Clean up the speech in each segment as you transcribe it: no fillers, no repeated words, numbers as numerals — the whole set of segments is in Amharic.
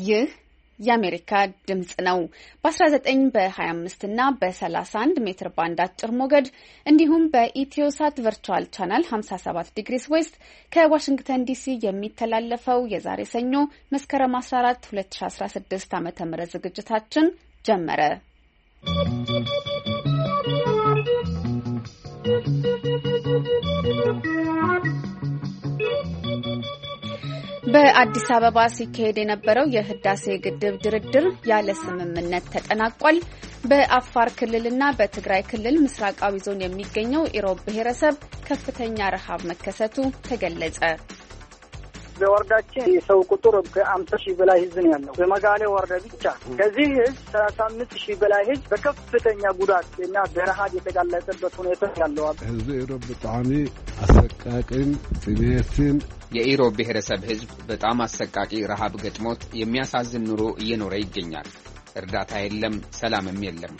ይህ የአሜሪካ ድምጽ ነው። በ19 በ25 እና በ31 ሜትር ባንድ አጭር ሞገድ እንዲሁም በኢትዮሳት ቨርቹዋል ቻናል 57 ዲግሪስ ዌስት ከዋሽንግተን ዲሲ የሚተላለፈው የዛሬ ሰኞ መስከረም 14 2016 ዓ.ም ዝግጅታችን ጀመረ። በአዲስ አበባ ሲካሄድ የነበረው የህዳሴ ግድብ ድርድር ያለ ስምምነት ተጠናቋል። በአፋር ክልልና በትግራይ ክልል ምስራቃዊ ዞን የሚገኘው ኢሮብ ብሔረሰብ ከፍተኛ ረሃብ መከሰቱ ተገለጸ። በወረዳችን የሰው ቁጥር ከ50,000 በላይ ህዝብ ነው ያለው በመጋሌ ወረዳ ብቻ። ከዚህ ህዝብ 35,000 በላይ ህዝብ በከፍተኛ ጉዳት እና በረሃብ የተጋለጠበት ሁኔታ ያለው ህዝብ ኢሮብ በጣም አሰቃቂን ጥሜትን የኢሮብ ብሔረሰብ ህዝብ በጣም አሰቃቂ ረሃብ ገጥሞት የሚያሳዝን ኑሮ እየኖረ ይገኛል። እርዳታ የለም፣ ሰላምም የለም።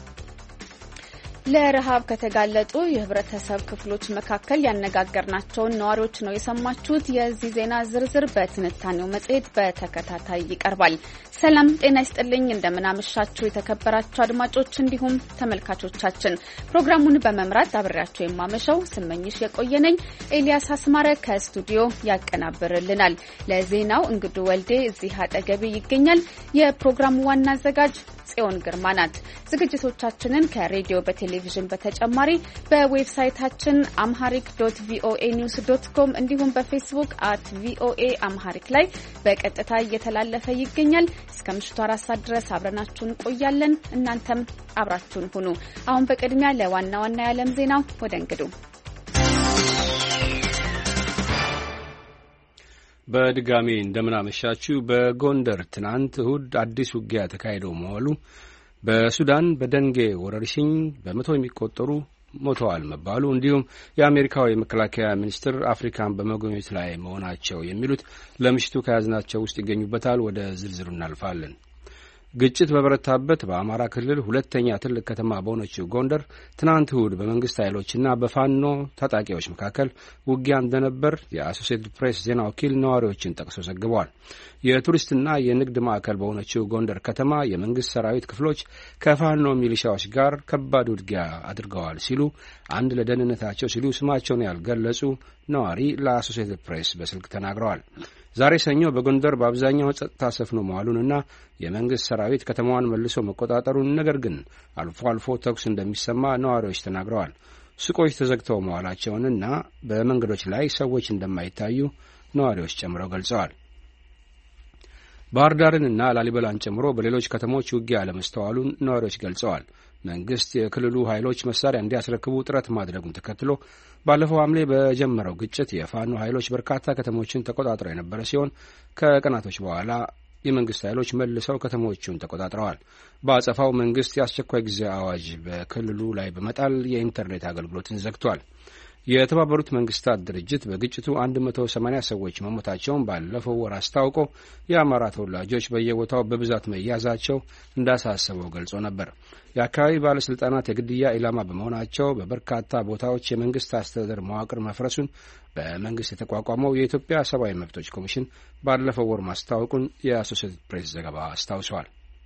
ለረሃብ ከተጋለጡ የህብረተሰብ ክፍሎች መካከል ያነጋገርናቸውን ነዋሪዎች ነው የሰማችሁት። የዚህ ዜና ዝርዝር በትንታኔው መጽሔት በተከታታይ ይቀርባል። ሰላም ጤና ይስጥልኝ፣ እንደምናመሻችሁ የተከበራችሁ አድማጮች እንዲሁም ተመልካቾቻችን። ፕሮግራሙን በመምራት አብሬያችሁ የማመሸው ስመኝሽ የቆየነኝ። ኤልያስ አስማረ ከስቱዲዮ ያቀናብርልናል። ለዜናው እንግዱ ወልዴ እዚህ አጠገቤ ይገኛል። የፕሮግራሙ ዋና አዘጋጅ ጽዮን ግርማ ናት። ዝግጅቶቻችንን ከሬዲዮ በቴሌቪዥን በተጨማሪ በዌብሳይታችን amharic.voanews.com እንዲሁም በፌስቡክ @voaamharic ላይ በቀጥታ እየተላለፈ ይገኛል። እስከ ምሽቱ 4 ሰዓት ድረስ አብረናችሁን ቆያለን። እናንተም አብራችሁን ሁኑ። አሁን በቅድሚያ ለዋና ዋና የዓለም ዜናው ወደ እንግዱ። በድጋሚ እንደምናመሻችሁ። በጎንደር ትናንት እሁድ አዲስ ውጊያ ተካሂዶ መዋሉ፣ በሱዳን በደንጌ ወረርሽኝ በመቶ የሚቆጠሩ ሞተዋል መባሉ፣ እንዲሁም የአሜሪካው የመከላከያ ሚኒስትር አፍሪካን በመጎብኘት ላይ መሆናቸው የሚሉት ለምሽቱ ከያዝናቸው ውስጥ ይገኙበታል። ወደ ዝርዝሩ እናልፋለን። ግጭት በበረታበት በአማራ ክልል ሁለተኛ ትልቅ ከተማ በሆነችው ጎንደር ትናንት እሁድ በመንግስት ኃይሎችና በፋኖ ታጣቂዎች መካከል ውጊያ እንደነበር የአሶሴትድ ፕሬስ ዜና ወኪል ነዋሪዎችን ጠቅሶ ዘግበዋል። የቱሪስትና የንግድ ማዕከል በሆነችው ጎንደር ከተማ የመንግስት ሰራዊት ክፍሎች ከፋኖ ሚሊሻዎች ጋር ከባድ ውጊያ አድርገዋል ሲሉ አንድ ለደህንነታቸው ሲሉ ስማቸውን ያልገለጹ ነዋሪ ለአሶሴትድ ፕሬስ በስልክ ተናግረዋል። ዛሬ ሰኞ በጎንደር በአብዛኛው ጸጥታ ሰፍኖ መዋሉንና የመንግስት ሰራዊት ከተማዋን መልሶ መቆጣጠሩን፣ ነገር ግን አልፎ አልፎ ተኩስ እንደሚሰማ ነዋሪዎች ተናግረዋል። ሱቆች ተዘግተው መዋላቸውንና በመንገዶች ላይ ሰዎች እንደማይታዩ ነዋሪዎች ጨምረው ገልጸዋል። ባህር ዳርንና ላሊበላን ጨምሮ በሌሎች ከተሞች ውጊያ አለመስተዋሉን ነዋሪዎች ገልጸዋል። መንግስት የክልሉ ኃይሎች መሳሪያ እንዲያስረክቡ ጥረት ማድረጉን ተከትሎ ባለፈው ሐምሌ በጀመረው ግጭት የፋኖ ኃይሎች በርካታ ከተሞችን ተቆጣጥረው የነበረ ሲሆን ከቀናቶች በኋላ የመንግስት ኃይሎች መልሰው ከተሞቹን ተቆጣጥረዋል። በአጸፋው መንግስት የአስቸኳይ ጊዜ አዋጅ በክልሉ ላይ በመጣል የኢንተርኔት አገልግሎትን ዘግቷል። የተባበሩት መንግስታት ድርጅት በግጭቱ 180 ሰዎች መሞታቸውን ባለፈው ወር አስታውቆ የአማራ ተወላጆች በየቦታው በብዛት መያዛቸው እንዳሳሰበው ገልጾ ነበር። የአካባቢ ባለስልጣናት የግድያ ኢላማ በመሆናቸው በበርካታ ቦታዎች የመንግስት አስተዳደር መዋቅር መፍረሱን በመንግስት የተቋቋመው የኢትዮጵያ ሰብአዊ መብቶች ኮሚሽን ባለፈው ወር ማስታወቁን የአሶሴትድ ፕሬስ ዘገባ አስታውሷል።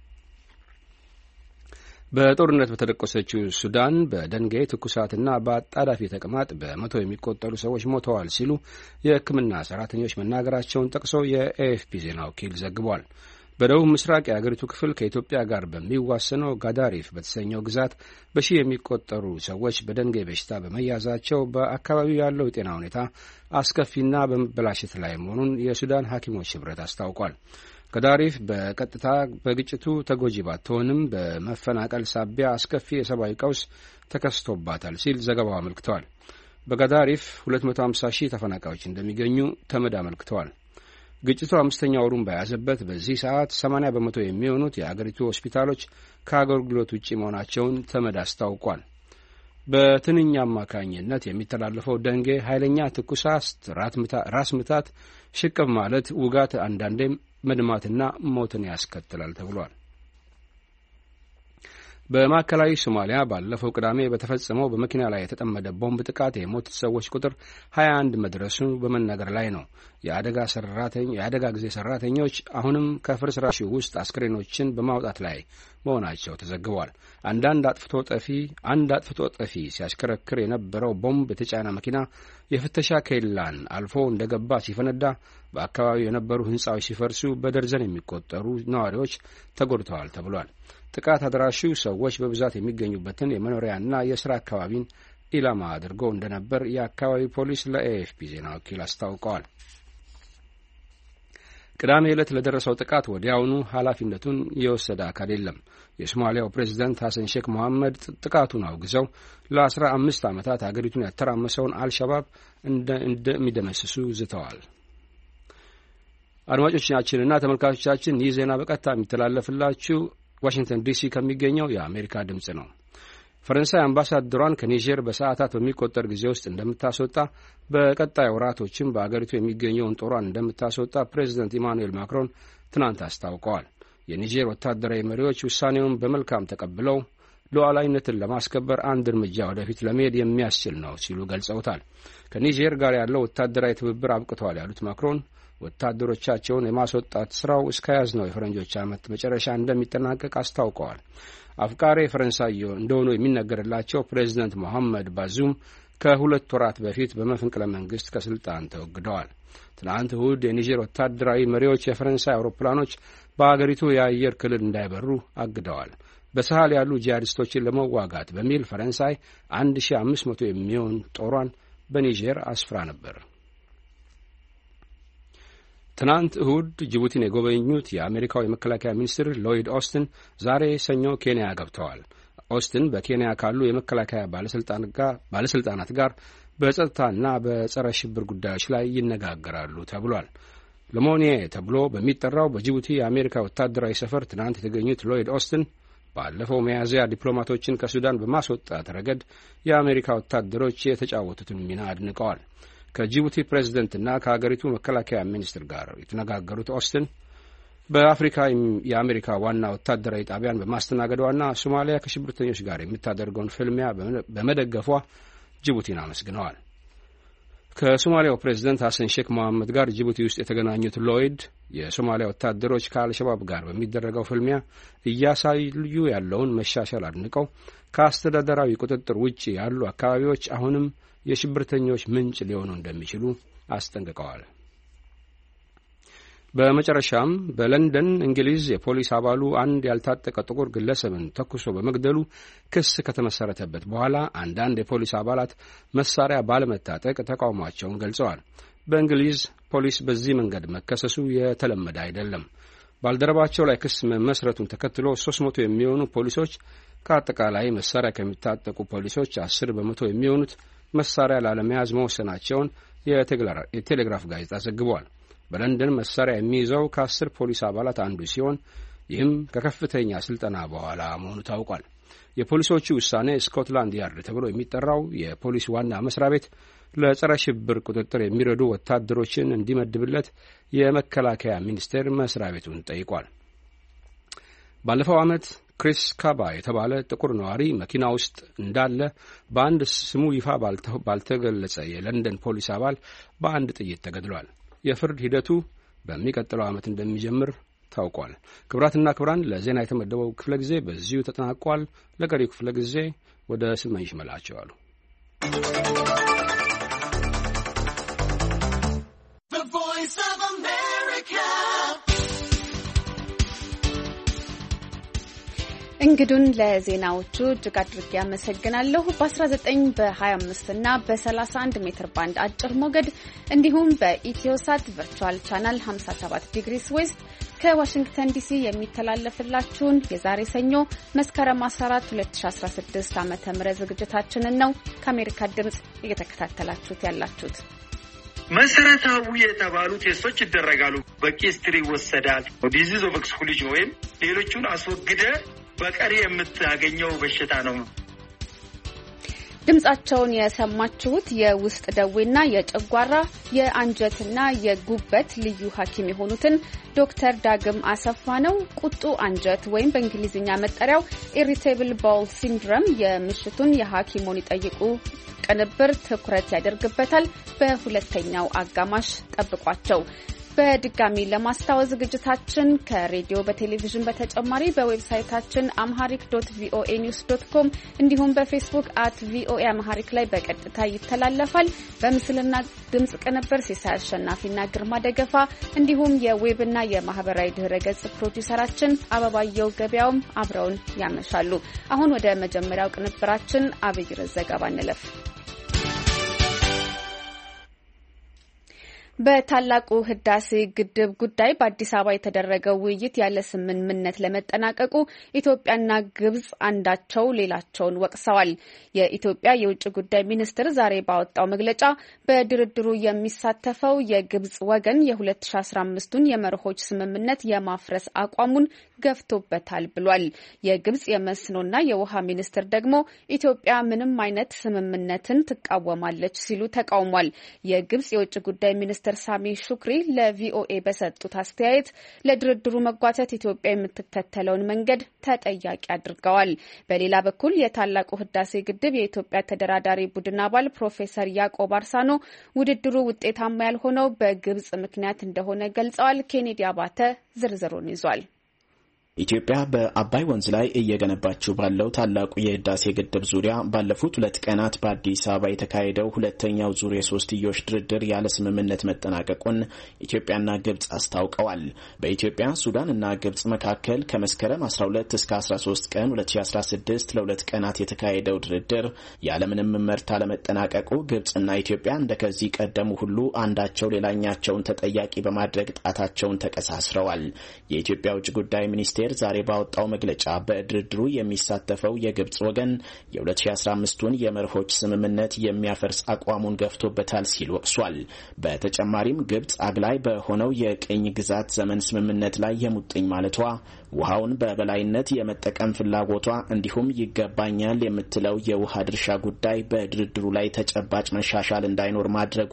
በጦርነት በተደቆሰችው ሱዳን በደንጌ ትኩሳትና በአጣዳፊ ተቅማጥ በመቶ የሚቆጠሩ ሰዎች ሞተዋል ሲሉ የሕክምና ሰራተኞች መናገራቸውን ጠቅሶ የኤኤፍፒ ዜና ወኪል ዘግቧል። በደቡብ ምስራቅ የአገሪቱ ክፍል ከኢትዮጵያ ጋር በሚዋሰነው ጋዳሪፍ በተሰኘው ግዛት በሺህ የሚቆጠሩ ሰዎች በደንጌ በሽታ በመያዛቸው በአካባቢው ያለው የጤና ሁኔታ አስከፊና በመበላሸት ላይ መሆኑን የሱዳን ሐኪሞች ኅብረት አስታውቋል። ጋዳሪፍ በቀጥታ በግጭቱ ተጎጂ ባትሆንም በመፈናቀል ሳቢያ አስከፊ የሰብአዊ ቀውስ ተከስቶባታል ሲል ዘገባው አመልክተዋል። በጋዳሪፍ 250,000 ተፈናቃዮች እንደሚገኙ ተመድ አመልክተዋል። ግጭቱ 5ኛ ወሩን በያዘበት በዚህ ሰዓት 80 በመቶ የሚሆኑት የአገሪቱ ሆስፒታሎች ከአገልግሎት ውጪ መሆናቸውን ተመድ አስታውቋል። በትንኝ አማካኝነት የሚተላለፈው ደንጌ ኃይለኛ ትኩሳት፣ ራስ ምታት፣ ሽቅብ ማለት፣ ውጋት፣ አንዳንዴም መድማትና ሞትን ያስከትላል ተብሏል። በማዕከላዊ ሶማሊያ ባለፈው ቅዳሜ በተፈጸመው በመኪና ላይ የተጠመደ ቦምብ ጥቃት የሞቱት ሰዎች ቁጥር 21 መድረሱ በመነገር ላይ ነው። የአደጋ ጊዜ ሰራተኞች አሁንም ከፍርስራሹ ውስጥ አስክሬኖችን በማውጣት ላይ መሆናቸው ተዘግቧል። አንድ አጥፍቶ ጠፊ ሲያሽከረክር የነበረው ቦምብ የተጫነ መኪና የፍተሻ ኬላን አልፎ እንደገባ ሲፈነዳ በአካባቢው የነበሩ ሕንፃዎች ሲፈርሱ በደርዘን የሚቆጠሩ ነዋሪዎች ተጎድተዋል ተብሏል። ጥቃት አድራሹ ሰዎች በብዛት የሚገኙበትን የመኖሪያና የሥራ አካባቢን ኢላማ አድርጎ እንደነበር የአካባቢው ፖሊስ ለኤኤፍፒ ዜና ወኪል አስታውቀዋል። ቅዳሜ ዕለት ለደረሰው ጥቃት ወዲያውኑ ኃላፊነቱን የወሰደ አካል የለም። የሶማሊያው ፕሬዚዳንት ሐሰን ሼክ መሐመድ ጥቃቱን አውግዘው ለ15 ዓመታት አገሪቱን ያተራመሰውን አልሸባብ እንደሚደመስሱ ዝተዋል። አድማጮቻችንና ተመልካቾቻችን ይህ ዜና በቀጥታ የሚተላለፍላችሁ ዋሽንግተን ዲሲ ከሚገኘው የአሜሪካ ድምጽ ነው። ፈረንሳይ አምባሳደሯን ከኒጀር በሰዓታት በሚቆጠር ጊዜ ውስጥ እንደምታስወጣ በቀጣይ ወራቶችም በአገሪቱ የሚገኘውን ጦሯን እንደምታስወጣ ፕሬዚደንት ኢማኑኤል ማክሮን ትናንት አስታውቀዋል። የኒጀር ወታደራዊ መሪዎች ውሳኔውን በመልካም ተቀብለው ሉዓላዊነትን ለማስከበር አንድ እርምጃ ወደፊት ለመሄድ የሚያስችል ነው ሲሉ ገልጸውታል። ከኒጀር ጋር ያለው ወታደራዊ ትብብር አብቅተዋል ያሉት ማክሮን ወታደሮቻቸውን የማስወጣት ስራው እስከያዝነው የፈረንጆች ዓመት መጨረሻ እንደሚጠናቀቅ አስታውቀዋል። አፍቃሪ ፈረንሳይ እንደሆኑ የሚነገርላቸው ፕሬዚደንት መሐመድ ባዙም ከሁለት ወራት በፊት በመፈንቅለ መንግስት ከስልጣን ተወግደዋል። ትናንት እሁድ የኒጀር ወታደራዊ መሪዎች የፈረንሳይ አውሮፕላኖች በአገሪቱ የአየር ክልል እንዳይበሩ አግደዋል። በሳህል ያሉ ጂሃዲስቶችን ለመዋጋት በሚል ፈረንሳይ 1500 የሚሆን ጦሯን በኒጀር አስፍራ ነበር። ትናንት እሁድ ጅቡቲን የጎበኙት የአሜሪካው የመከላከያ ሚኒስትር ሎይድ ኦስትን ዛሬ ሰኞ ኬንያ ገብተዋል። ኦስትን በኬንያ ካሉ የመከላከያ ባለስልጣናት ጋር በጸጥታና በጸረ ሽብር ጉዳዮች ላይ ይነጋገራሉ ተብሏል። ለሞኒዬ ተብሎ በሚጠራው በጅቡቲ የአሜሪካ ወታደራዊ ሰፈር ትናንት የተገኙት ሎይድ ኦስትን ባለፈው ሚያዝያ ዲፕሎማቶችን ከሱዳን በማስወጣት ረገድ የአሜሪካ ወታደሮች የተጫወቱትን ሚና አድንቀዋል። ከጅቡቲ ፕሬዝደንትና ከአገሪቱ መከላከያ ሚኒስትር ጋር የተነጋገሩት ኦስትን በአፍሪካ የአሜሪካ ዋና ወታደራዊ ጣቢያን በማስተናገዷና ሶማሊያ ከሽብርተኞች ጋር የምታደርገውን ፍልሚያ በመደገፏ ጅቡቲን አመስግነዋል። ከሶማሊያው ፕሬዝደንት ሐሰን ሼክ መሐመድ ጋር ጅቡቲ ውስጥ የተገናኙት ሎይድ የሶማሊያ ወታደሮች ከአልሸባብ ጋር በሚደረገው ፍልሚያ እያሳዩ ያለውን መሻሻል አድንቀው ከአስተዳደራዊ ቁጥጥር ውጭ ያሉ አካባቢዎች አሁንም የሽብርተኞች ምንጭ ሊሆኑ እንደሚችሉ አስጠንቅቀዋል። በመጨረሻም በለንደን እንግሊዝ የፖሊስ አባሉ አንድ ያልታጠቀ ጥቁር ግለሰብን ተኩሶ በመግደሉ ክስ ከተመሰረተበት በኋላ አንዳንድ የፖሊስ አባላት መሳሪያ ባለመታጠቅ ተቃውሟቸውን ገልጸዋል። በእንግሊዝ ፖሊስ በዚህ መንገድ መከሰሱ የተለመደ አይደለም። ባልደረባቸው ላይ ክስ መመስረቱን ተከትሎ 300 የሚሆኑ ፖሊሶች ከአጠቃላይ መሳሪያ ከሚታጠቁ ፖሊሶች 10 በመቶ የሚሆኑት መሳሪያ ላለመያዝ መወሰናቸውን የቴሌግራፍ ጋዜጣ ዘግቧል። በለንደን መሳሪያ የሚይዘው ከ10 ፖሊስ አባላት አንዱ ሲሆን ይህም ከከፍተኛ ስልጠና በኋላ መሆኑ ታውቋል። የፖሊሶቹ ውሳኔ ስኮትላንድ ያርድ ተብሎ የሚጠራው የፖሊስ ዋና መስሪያ ቤት ለጸረ ሽብር ቁጥጥር የሚረዱ ወታደሮችን እንዲመድብለት የመከላከያ ሚኒስቴር መስሪያ ቤቱን ጠይቋል። ባለፈው ዓመት ክሪስ ካባ የተባለ ጥቁር ነዋሪ መኪና ውስጥ እንዳለ በአንድ ስሙ ይፋ ባልተገለጸ የለንደን ፖሊስ አባል በአንድ ጥይት ተገድሏል። የፍርድ ሂደቱ በሚቀጥለው ዓመት እንደሚጀምር ታውቋል። ክቡራትና ክቡራን ለዜና የተመደበው ክፍለ ጊዜ በዚሁ ተጠናቋል። ለቀሪው ክፍለ ጊዜ ወደ ስመኝሽ መላቸዋሉ። እንግዱን ለዜናዎቹ እጅግ አድርጌ ያመሰግናለሁ። በ19 በ25 እና በ31 ሜትር ባንድ አጭር ሞገድ እንዲሁም በኢትዮሳት ቨርቹዋል ቻናል 57 ዲግሪስ ዌስት ከዋሽንግተን ዲሲ የሚተላለፍላችሁን የዛሬ ሰኞ መስከረም 14 2016 ዓ.ም ዝግጅታችንን ነው ከአሜሪካ ድምጽ እየተከታተላችሁት ያላችሁት። መሰረታዊ የተባሉ ቴስቶች ይደረጋሉ። በቂ ሂስትሪ ይወሰዳል። ዲዚዝ ኦፍ ኤክስክሉዥን ወይም ሌሎቹን አስወግደ በቀሪ የምታገኘው በሽታ ነው። ድምጻቸውን የሰማችሁት የውስጥ ደዌና የጨጓራ የአንጀትና የጉበት ልዩ ሐኪም የሆኑትን ዶክተር ዳግም አሰፋ ነው። ቁጡ አንጀት ወይም በእንግሊዝኛ መጠሪያው ኢሪቴብል ባውል ሲንድሮም የምሽቱን የሐኪሙን ይጠይቁ ቅንብር ትኩረት ያደርግበታል። በሁለተኛው አጋማሽ ጠብቋቸው። በድጋሚ ለማስታወስ ዝግጅታችን ከሬዲዮ በቴሌቪዥን በተጨማሪ በዌብሳይታችን amharic.voanews.com እንዲሁም በፌስቡክ @voa amharic ላይ በቀጥታ ይተላለፋል። በምስልና ድምጽ ቅንብር ሲሳይ አሸናፊና ግርማ ደገፋ እንዲሁም የዌብና የማህበራዊ ድህረገጽ ፕሮዲውሰራችን አበባየው ገበያውም አብረውን ያመሻሉ። አሁን ወደ መጀመሪያው ቅንብራችን አብይ ርዕስ ዘገባ እንለፍ። በታላቁ ህዳሴ ግድብ ጉዳይ በአዲስ አበባ የተደረገው ውይይት ያለ ስምምነት ለመጠናቀቁ ኢትዮጵያና ግብጽ አንዳቸው ሌላቸውን ወቅሰዋል። የኢትዮጵያ የውጭ ጉዳይ ሚኒስትር ዛሬ ባወጣው መግለጫ በድርድሩ የሚሳተፈው የግብጽ ወገን የ2015ቱን የመርሆች ስምምነት የማፍረስ አቋሙን ገፍቶበታል ብሏል። የግብጽ የመስኖና የውሃ ሚኒስትር ደግሞ ኢትዮጵያ ምንም አይነት ስምምነትን ትቃወማለች ሲሉ ተቃውሟል። የግብጽ የውጭ ጉዳይ ሚኒስትር ሳሚ ሹክሪ ለቪኦኤ በሰጡት አስተያየት ለድርድሩ መጓተት ኢትዮጵያ የምትከተለውን መንገድ ተጠያቂ አድርገዋል። በሌላ በኩል የታላቁ ህዳሴ ግድብ የኢትዮጵያ ተደራዳሪ ቡድን አባል ፕሮፌሰር ያዕቆብ አርሳኖ ውድድሩ ውጤታማ ያልሆነው በግብጽ ምክንያት እንደሆነ ገልጸዋል። ኬኔዲ አባተ ዝርዝሩን ይዟል። ኢትዮጵያ በአባይ ወንዝ ላይ እየገነባችው ባለው ታላቁ የህዳሴ ግድብ ዙሪያ ባለፉት 2 ቀናት በአዲስ አበባ የተካሄደው ሁለተኛው ዙር የሶስትዮሽ ድርድር ያለ ስምምነት መጠናቀቁን ኢትዮጵያና ግብጽ አስታውቀዋል። በኢትዮጵያ ሱዳንና ግብጽ መካከል ከመስከረም 12 እስከ 13 ቀን 2016 ለ2 ቀናት የተካሄደው ድርድር ያለምንም መርታ ለመጠናቀቁ ግብጽና ኢትዮጵያ እንደከዚህ ቀደሙ ሁሉ አንዳቸው ሌላኛቸውን ተጠያቂ በማድረግ ጣታቸውን ተቀሳስረዋል። የኢትዮጵያ ውጭ ጉዳይ ሚኒስቴር ዛሬ ባወጣው መግለጫ በድርድሩ የሚሳተፈው የግብጽ ወገን የ2015ቱን የመርሆች ስምምነት የሚያፈርስ አቋሙን ገፍቶበታል ሲል ወቅሷል። በተጨማሪም ግብጽ አግላይ በሆነው የቅኝ ግዛት ዘመን ስምምነት ላይ የሙጥኝ ማለቷ ውሃውን በበላይነት የመጠቀም ፍላጎቷ እንዲሁም ይገባኛል የምትለው የውሃ ድርሻ ጉዳይ በድርድሩ ላይ ተጨባጭ መሻሻል እንዳይኖር ማድረጉ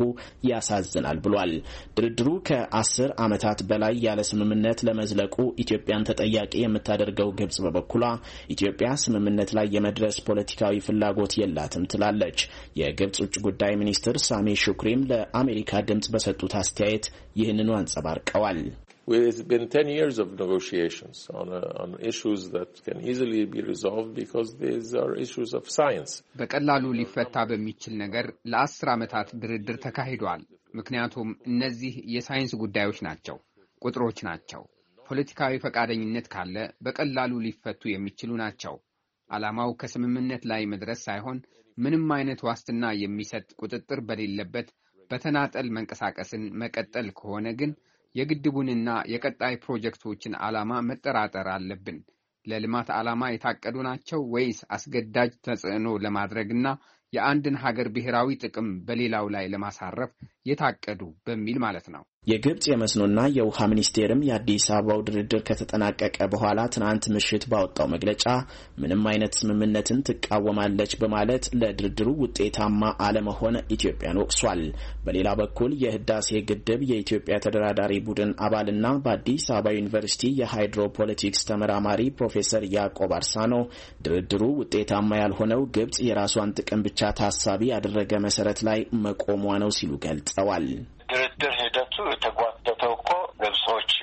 ያሳዝናል ብሏል። ድርድሩ ከ10 ዓመታት በላይ ያለ ስምምነት ለመዝለቁ ኢትዮጵያን ተጠያቂ የምታደርገው ግብጽ በበኩሏ ኢትዮጵያ ስምምነት ላይ የመድረስ ፖለቲካዊ ፍላጎት የላትም ትላለች። የግብጽ ውጭ ጉዳይ ሚኒስትር ሳሚ ሹክሪም ለአሜሪካ ድምጽ በሰጡት አስተያየት ይህንኑ አንጸባርቀዋል። It's been 10 years of negotiations on issues that can easily be resolved because these are issues of science. በቀላሉ ሊፈታ በሚችል ነገር ለ10 ዓመታት ድርድር ተካሂዷል። ምክንያቱም እነዚህ የሳይንስ ጉዳዮች ናቸው፣ ቁጥሮች ናቸው። ፖለቲካዊ ፈቃደኝነት ካለ በቀላሉ ሊፈቱ የሚችሉ ናቸው። ዓላማው ከስምምነት ላይ መድረስ ሳይሆን ምንም አይነት ዋስትና የሚሰጥ ቁጥጥር በሌለበት በተናጠል መንቀሳቀስን መቀጠል ከሆነ ግን የግድቡንና የቀጣይ ፕሮጀክቶችን ዓላማ መጠራጠር አለብን። ለልማት ዓላማ የታቀዱ ናቸው ወይስ አስገዳጅ ተጽዕኖ ለማድረግና የአንድን ሀገር ብሔራዊ ጥቅም በሌላው ላይ ለማሳረፍ የታቀዱ በሚል ማለት ነው። የግብጽ የመስኖና የውሃ ሚኒስቴርም የአዲስ አበባው ድርድር ከተጠናቀቀ በኋላ ትናንት ምሽት ባወጣው መግለጫ ምንም አይነት ስምምነትን ትቃወማለች በማለት ለድርድሩ ውጤታማ አለመሆን ኢትዮጵያን ወቅሷል። በሌላ በኩል የህዳሴ ግድብ የኢትዮጵያ ተደራዳሪ ቡድን አባልና በአዲስ አበባ ዩኒቨርሲቲ የሃይድሮፖለቲክስ ተመራማሪ ፕሮፌሰር ያዕቆብ አርሳኖ ድርድሩ ውጤታማ ያልሆነው ግብጽ የራሷን ጥቅም ብቻ ታሳቢ ያደረገ መሰረት ላይ መቆሟ ነው ሲሉ ገልጸዋል። ድርድር ሂደቱ የተጓተተው እኮ ግብጾች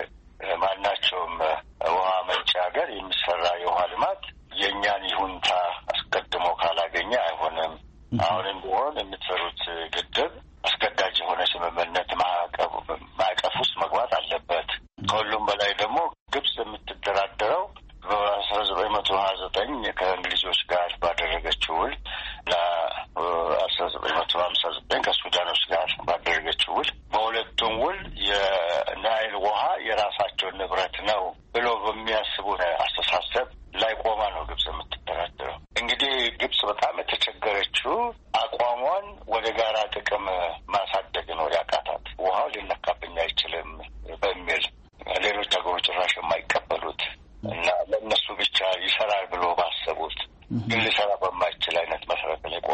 ማናቸውም ውሃ መንጫ ሀገር የሚሰራ የውሃ ልማት የእኛን ይሁንታ አስቀድሞ ካላገኘ አይሆንም። አሁንም ቢሆን የምትሰሩት ግድብ አስገዳጅ የሆነ ስምምነት ማዕቀፍ ውስጥ መግባት አለበት። ከሁሉም በላይ ደግሞ ግብጽ የምትደራደረው በ1929 ከእንግሊዞች ጋር ባደረገችው ውል ለ1959 ከሱዳኖች ጋር ባደረገችው ውል በሁለቱም ውል የናይል ውሃ የራሳቸው ንብረት ነው ብሎ በሚያስቡት አስተሳሰብ ላይ ቆማ ነው ግብጽ የምትደራደረው። እንግዲህ ግብጽ በጣም የተቸገረችው አቋሟን ወደ ጋራ ጥቅም ማሳደግ ነው ያቃታት። ውሃው ሊነካብኝ አይችልም በሚል ሌሎች ሀገሮች ጭራሽ የማይቀበሉት እና ለእነሱ ብቻ ይሰራል ብሎ ባሰቡት ግን ሊሰራ በማይችል አይነት መሰረት ላይ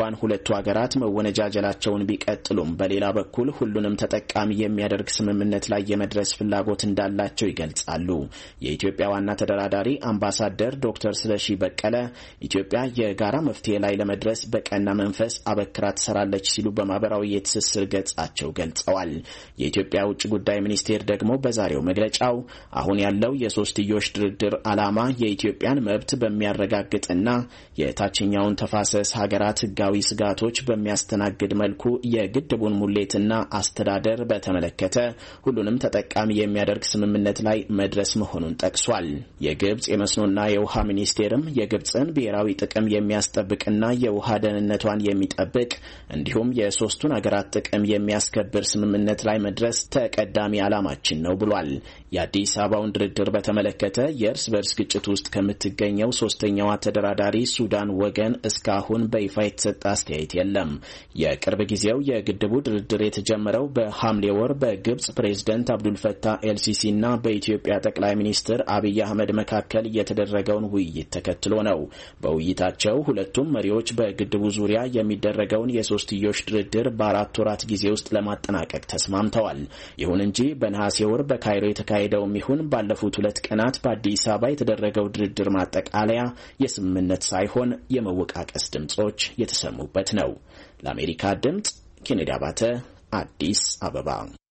እንኳን ሁለቱ ሀገራት መወነጃጀላቸውን ቢቀጥሉም በሌላ በኩል ሁሉንም ተጠቃሚ የሚያደርግ ስምምነት ላይ የመድረስ ፍላጎት እንዳላቸው ይገልጻሉ። የኢትዮጵያ ዋና ተደራዳሪ አምባሳደር ዶክተር ስለሺ በቀለ ኢትዮጵያ የጋራ መፍትሄ ላይ ለመድረስ በቀና መንፈስ አበክራ ትሰራለች ሲሉ በማህበራዊ የትስስር ገጻቸው ገልጸዋል። የኢትዮጵያ ውጭ ጉዳይ ሚኒስቴር ደግሞ በዛሬው መግለጫው አሁን ያለው የሶስትዮሽ ድርድር ዓላማ የኢትዮጵያን መብት በሚያረጋግጥና የታችኛውን ተፋሰስ ሀገራት ህጋዊ ስጋቶች በሚያስተናግድ መልኩ የግድቡን ሙሌትና አስተዳደር በተመለከተ ሁሉንም ተጠቃሚ የሚያደርግ ስምምነት ላይ መድረስ መሆኑን ጠቅሷል። የግብጽ የመስኖና የውሃ ሚኒስቴርም የግብጽን ብሔራዊ ጥቅም የሚያስጠብቅና የውሃ ደህንነቷን የሚጠብቅ እንዲሁም የሶስቱን ሀገራት ጥቅም የሚያስከብር ስምምነት ላይ መድረስ ተቀዳሚ ዓላማችን ነው ብሏል። የአዲስ አበባውን ድርድር በተመለከተ የእርስ በርስ ግጭት ውስጥ ከምትገኘው ሶስተኛዋ ተደራዳሪ ሱዳን ወገን እስካሁን በይፋ የተሰጠ አስተያየት የለም። የቅርብ ጊዜው የግድቡ ድርድር የተጀመረው በሐምሌ ወር በግብጽ ፕሬዝዳንት አብዱልፈታህ ኤልሲሲና በኢትዮጵያ ጠቅላይ ሚኒስትር አብይ አህመድ መካከል የተደረገውን ውይይት ተከትሎ ነው። በውይይታቸው ሁለቱም መሪዎች በግድቡ ዙሪያ የሚደረገውን የሶስትዮሽ ድርድር በ4 ወራት ጊዜ ውስጥ ለማጠናቀቅ ተስማምተዋል። ይሁን እንጂ በነሐሴ ወር በካይሮ የተካሄደውም ይሁን ባለፉት 2 ቀናት በአዲስ አበባ የተደረገው ድርድር ማጠቃለያ የስምምነት ሳይሆን የመወቃቀስ ድምጾች የተሰሙበት ነው። ለአሜሪካ ድምጽ ኬኔዲ አባተ አዲስ አበባ።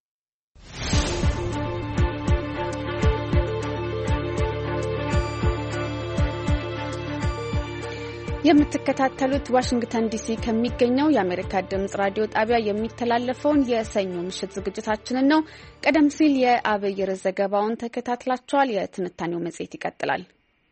የምትከታተሉት ዋሽንግተን ዲሲ ከሚገኘው የአሜሪካ ድምጽ ራዲዮ ጣቢያ የሚተላለፈውን የሰኞ ምሽት ዝግጅታችንን ነው። ቀደም ሲል የአብይር ዘገባውን ተከታትላችኋል። የትንታኔው መጽሔት ይቀጥላል።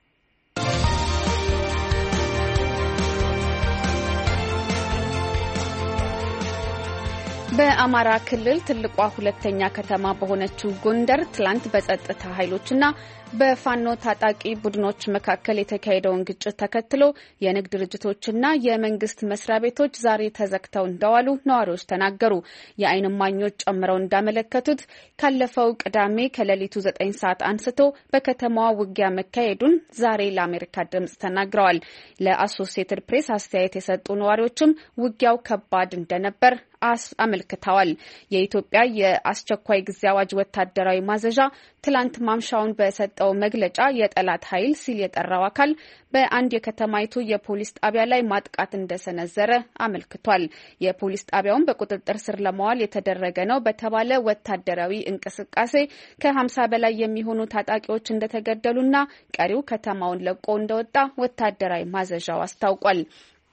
በአማራ ክልል ትልቋ ሁለተኛ ከተማ በሆነችው ጎንደር ትላንት በጸጥታ ኃይሎችና በፋኖ ታጣቂ ቡድኖች መካከል የተካሄደውን ግጭት ተከትሎ የንግድ ድርጅቶችና የመንግስት መስሪያ ቤቶች ዛሬ ተዘግተው እንደዋሉ ነዋሪዎች ተናገሩ። የዓይን እማኞች ጨምረው እንዳመለከቱት ካለፈው ቅዳሜ ከሌሊቱ 9 ሰዓት አንስቶ በከተማዋ ውጊያ መካሄዱን ዛሬ ለአሜሪካ ድምጽ ተናግረዋል። ለአሶሲኤትድ ፕሬስ አስተያየት የሰጡ ነዋሪዎችም ውጊያው ከባድ እንደነበር አመልክተዋል። የኢትዮጵያ የአስቸኳይ ጊዜ አዋጅ ወታደራዊ ማዘዣ ትላንት ማምሻውን በሰጠው መግለጫ የጠላት ኃይል ሲል የጠራው አካል በአንድ የከተማይቱ የፖሊስ ጣቢያ ላይ ማጥቃት እንደሰነዘረ አመልክቷል። የፖሊስ ጣቢያውን በቁጥጥር ስር ለማዋል የተደረገ ነው በተባለ ወታደራዊ እንቅስቃሴ ከ50 በላይ የሚሆኑ ታጣቂዎች እንደተገደሉና ቀሪው ከተማውን ለቆ እንደወጣ ወታደራዊ ማዘዣው አስታውቋል።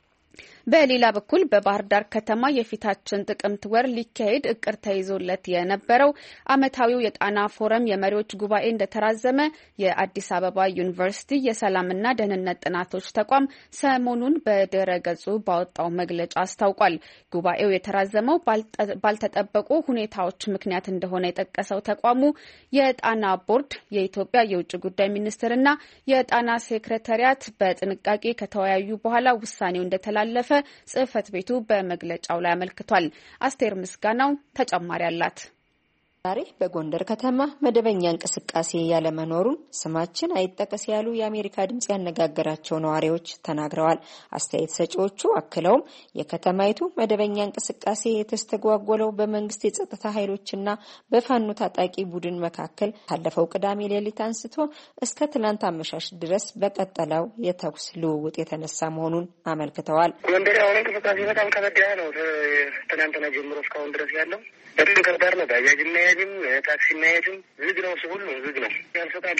በሌላ በኩል በባህር ዳር ከተማ የፊታችን ጥቅምት ወር ሊካሄድ እቅድ ተይዞለት የነበረው ዓመታዊው የጣና ፎረም የመሪዎች ጉባኤ እንደተራዘመ የአዲስ አበባ ዩኒቨርሲቲ የሰላምና ደህንነት ጥናቶች ተቋም ሰሞኑን በድረ-ገጹ ባወጣው መግለጫ አስታውቋል። ጉባኤው የተራዘመው ባልተጠበቁ ሁኔታዎች ምክንያት እንደሆነ የጠቀሰው ተቋሙ የጣና ቦርድ፣ የኢትዮጵያ የውጭ ጉዳይ ሚኒስትርና የጣና ሴክሬታሪያት በጥንቃቄ ከተወያዩ በኋላ ውሳኔው እንደተላለፈ ጽሕፈት ቤቱ በመግለጫው ላይ አመልክቷል። አስቴር ምስጋናው ተጨማሪ አላት። ዛሬ በጎንደር ከተማ መደበኛ እንቅስቃሴ ያለመኖሩን ስማችን አይጠቀስ ያሉ የአሜሪካ ድምጽ ያነጋገራቸው ነዋሪዎች ተናግረዋል። አስተያየት ሰጪዎቹ አክለውም የከተማይቱ መደበኛ እንቅስቃሴ የተስተጓጎለው በመንግስት የጸጥታ ኃይሎችና በፋኖ ታጣቂ ቡድን መካከል ካለፈው ቅዳሜ ሌሊት አንስቶ እስከ ትናንት አመሻሽ ድረስ በቀጠለው የተኩስ ልውውጥ የተነሳ መሆኑን አመልክተዋል። ጎንደር አሁን እንቅስቃሴ በጣም ከበድ ያለ ነው። ትናንትና ጀምሮ እስካሁን ድረስ ያለው በጣም ከባድ ነው። ባጃጅ የማይሄድም ታክሲ የማይሄድም ዝግ ነው። ሁሉ ዝግ ነው። ያልሰጣል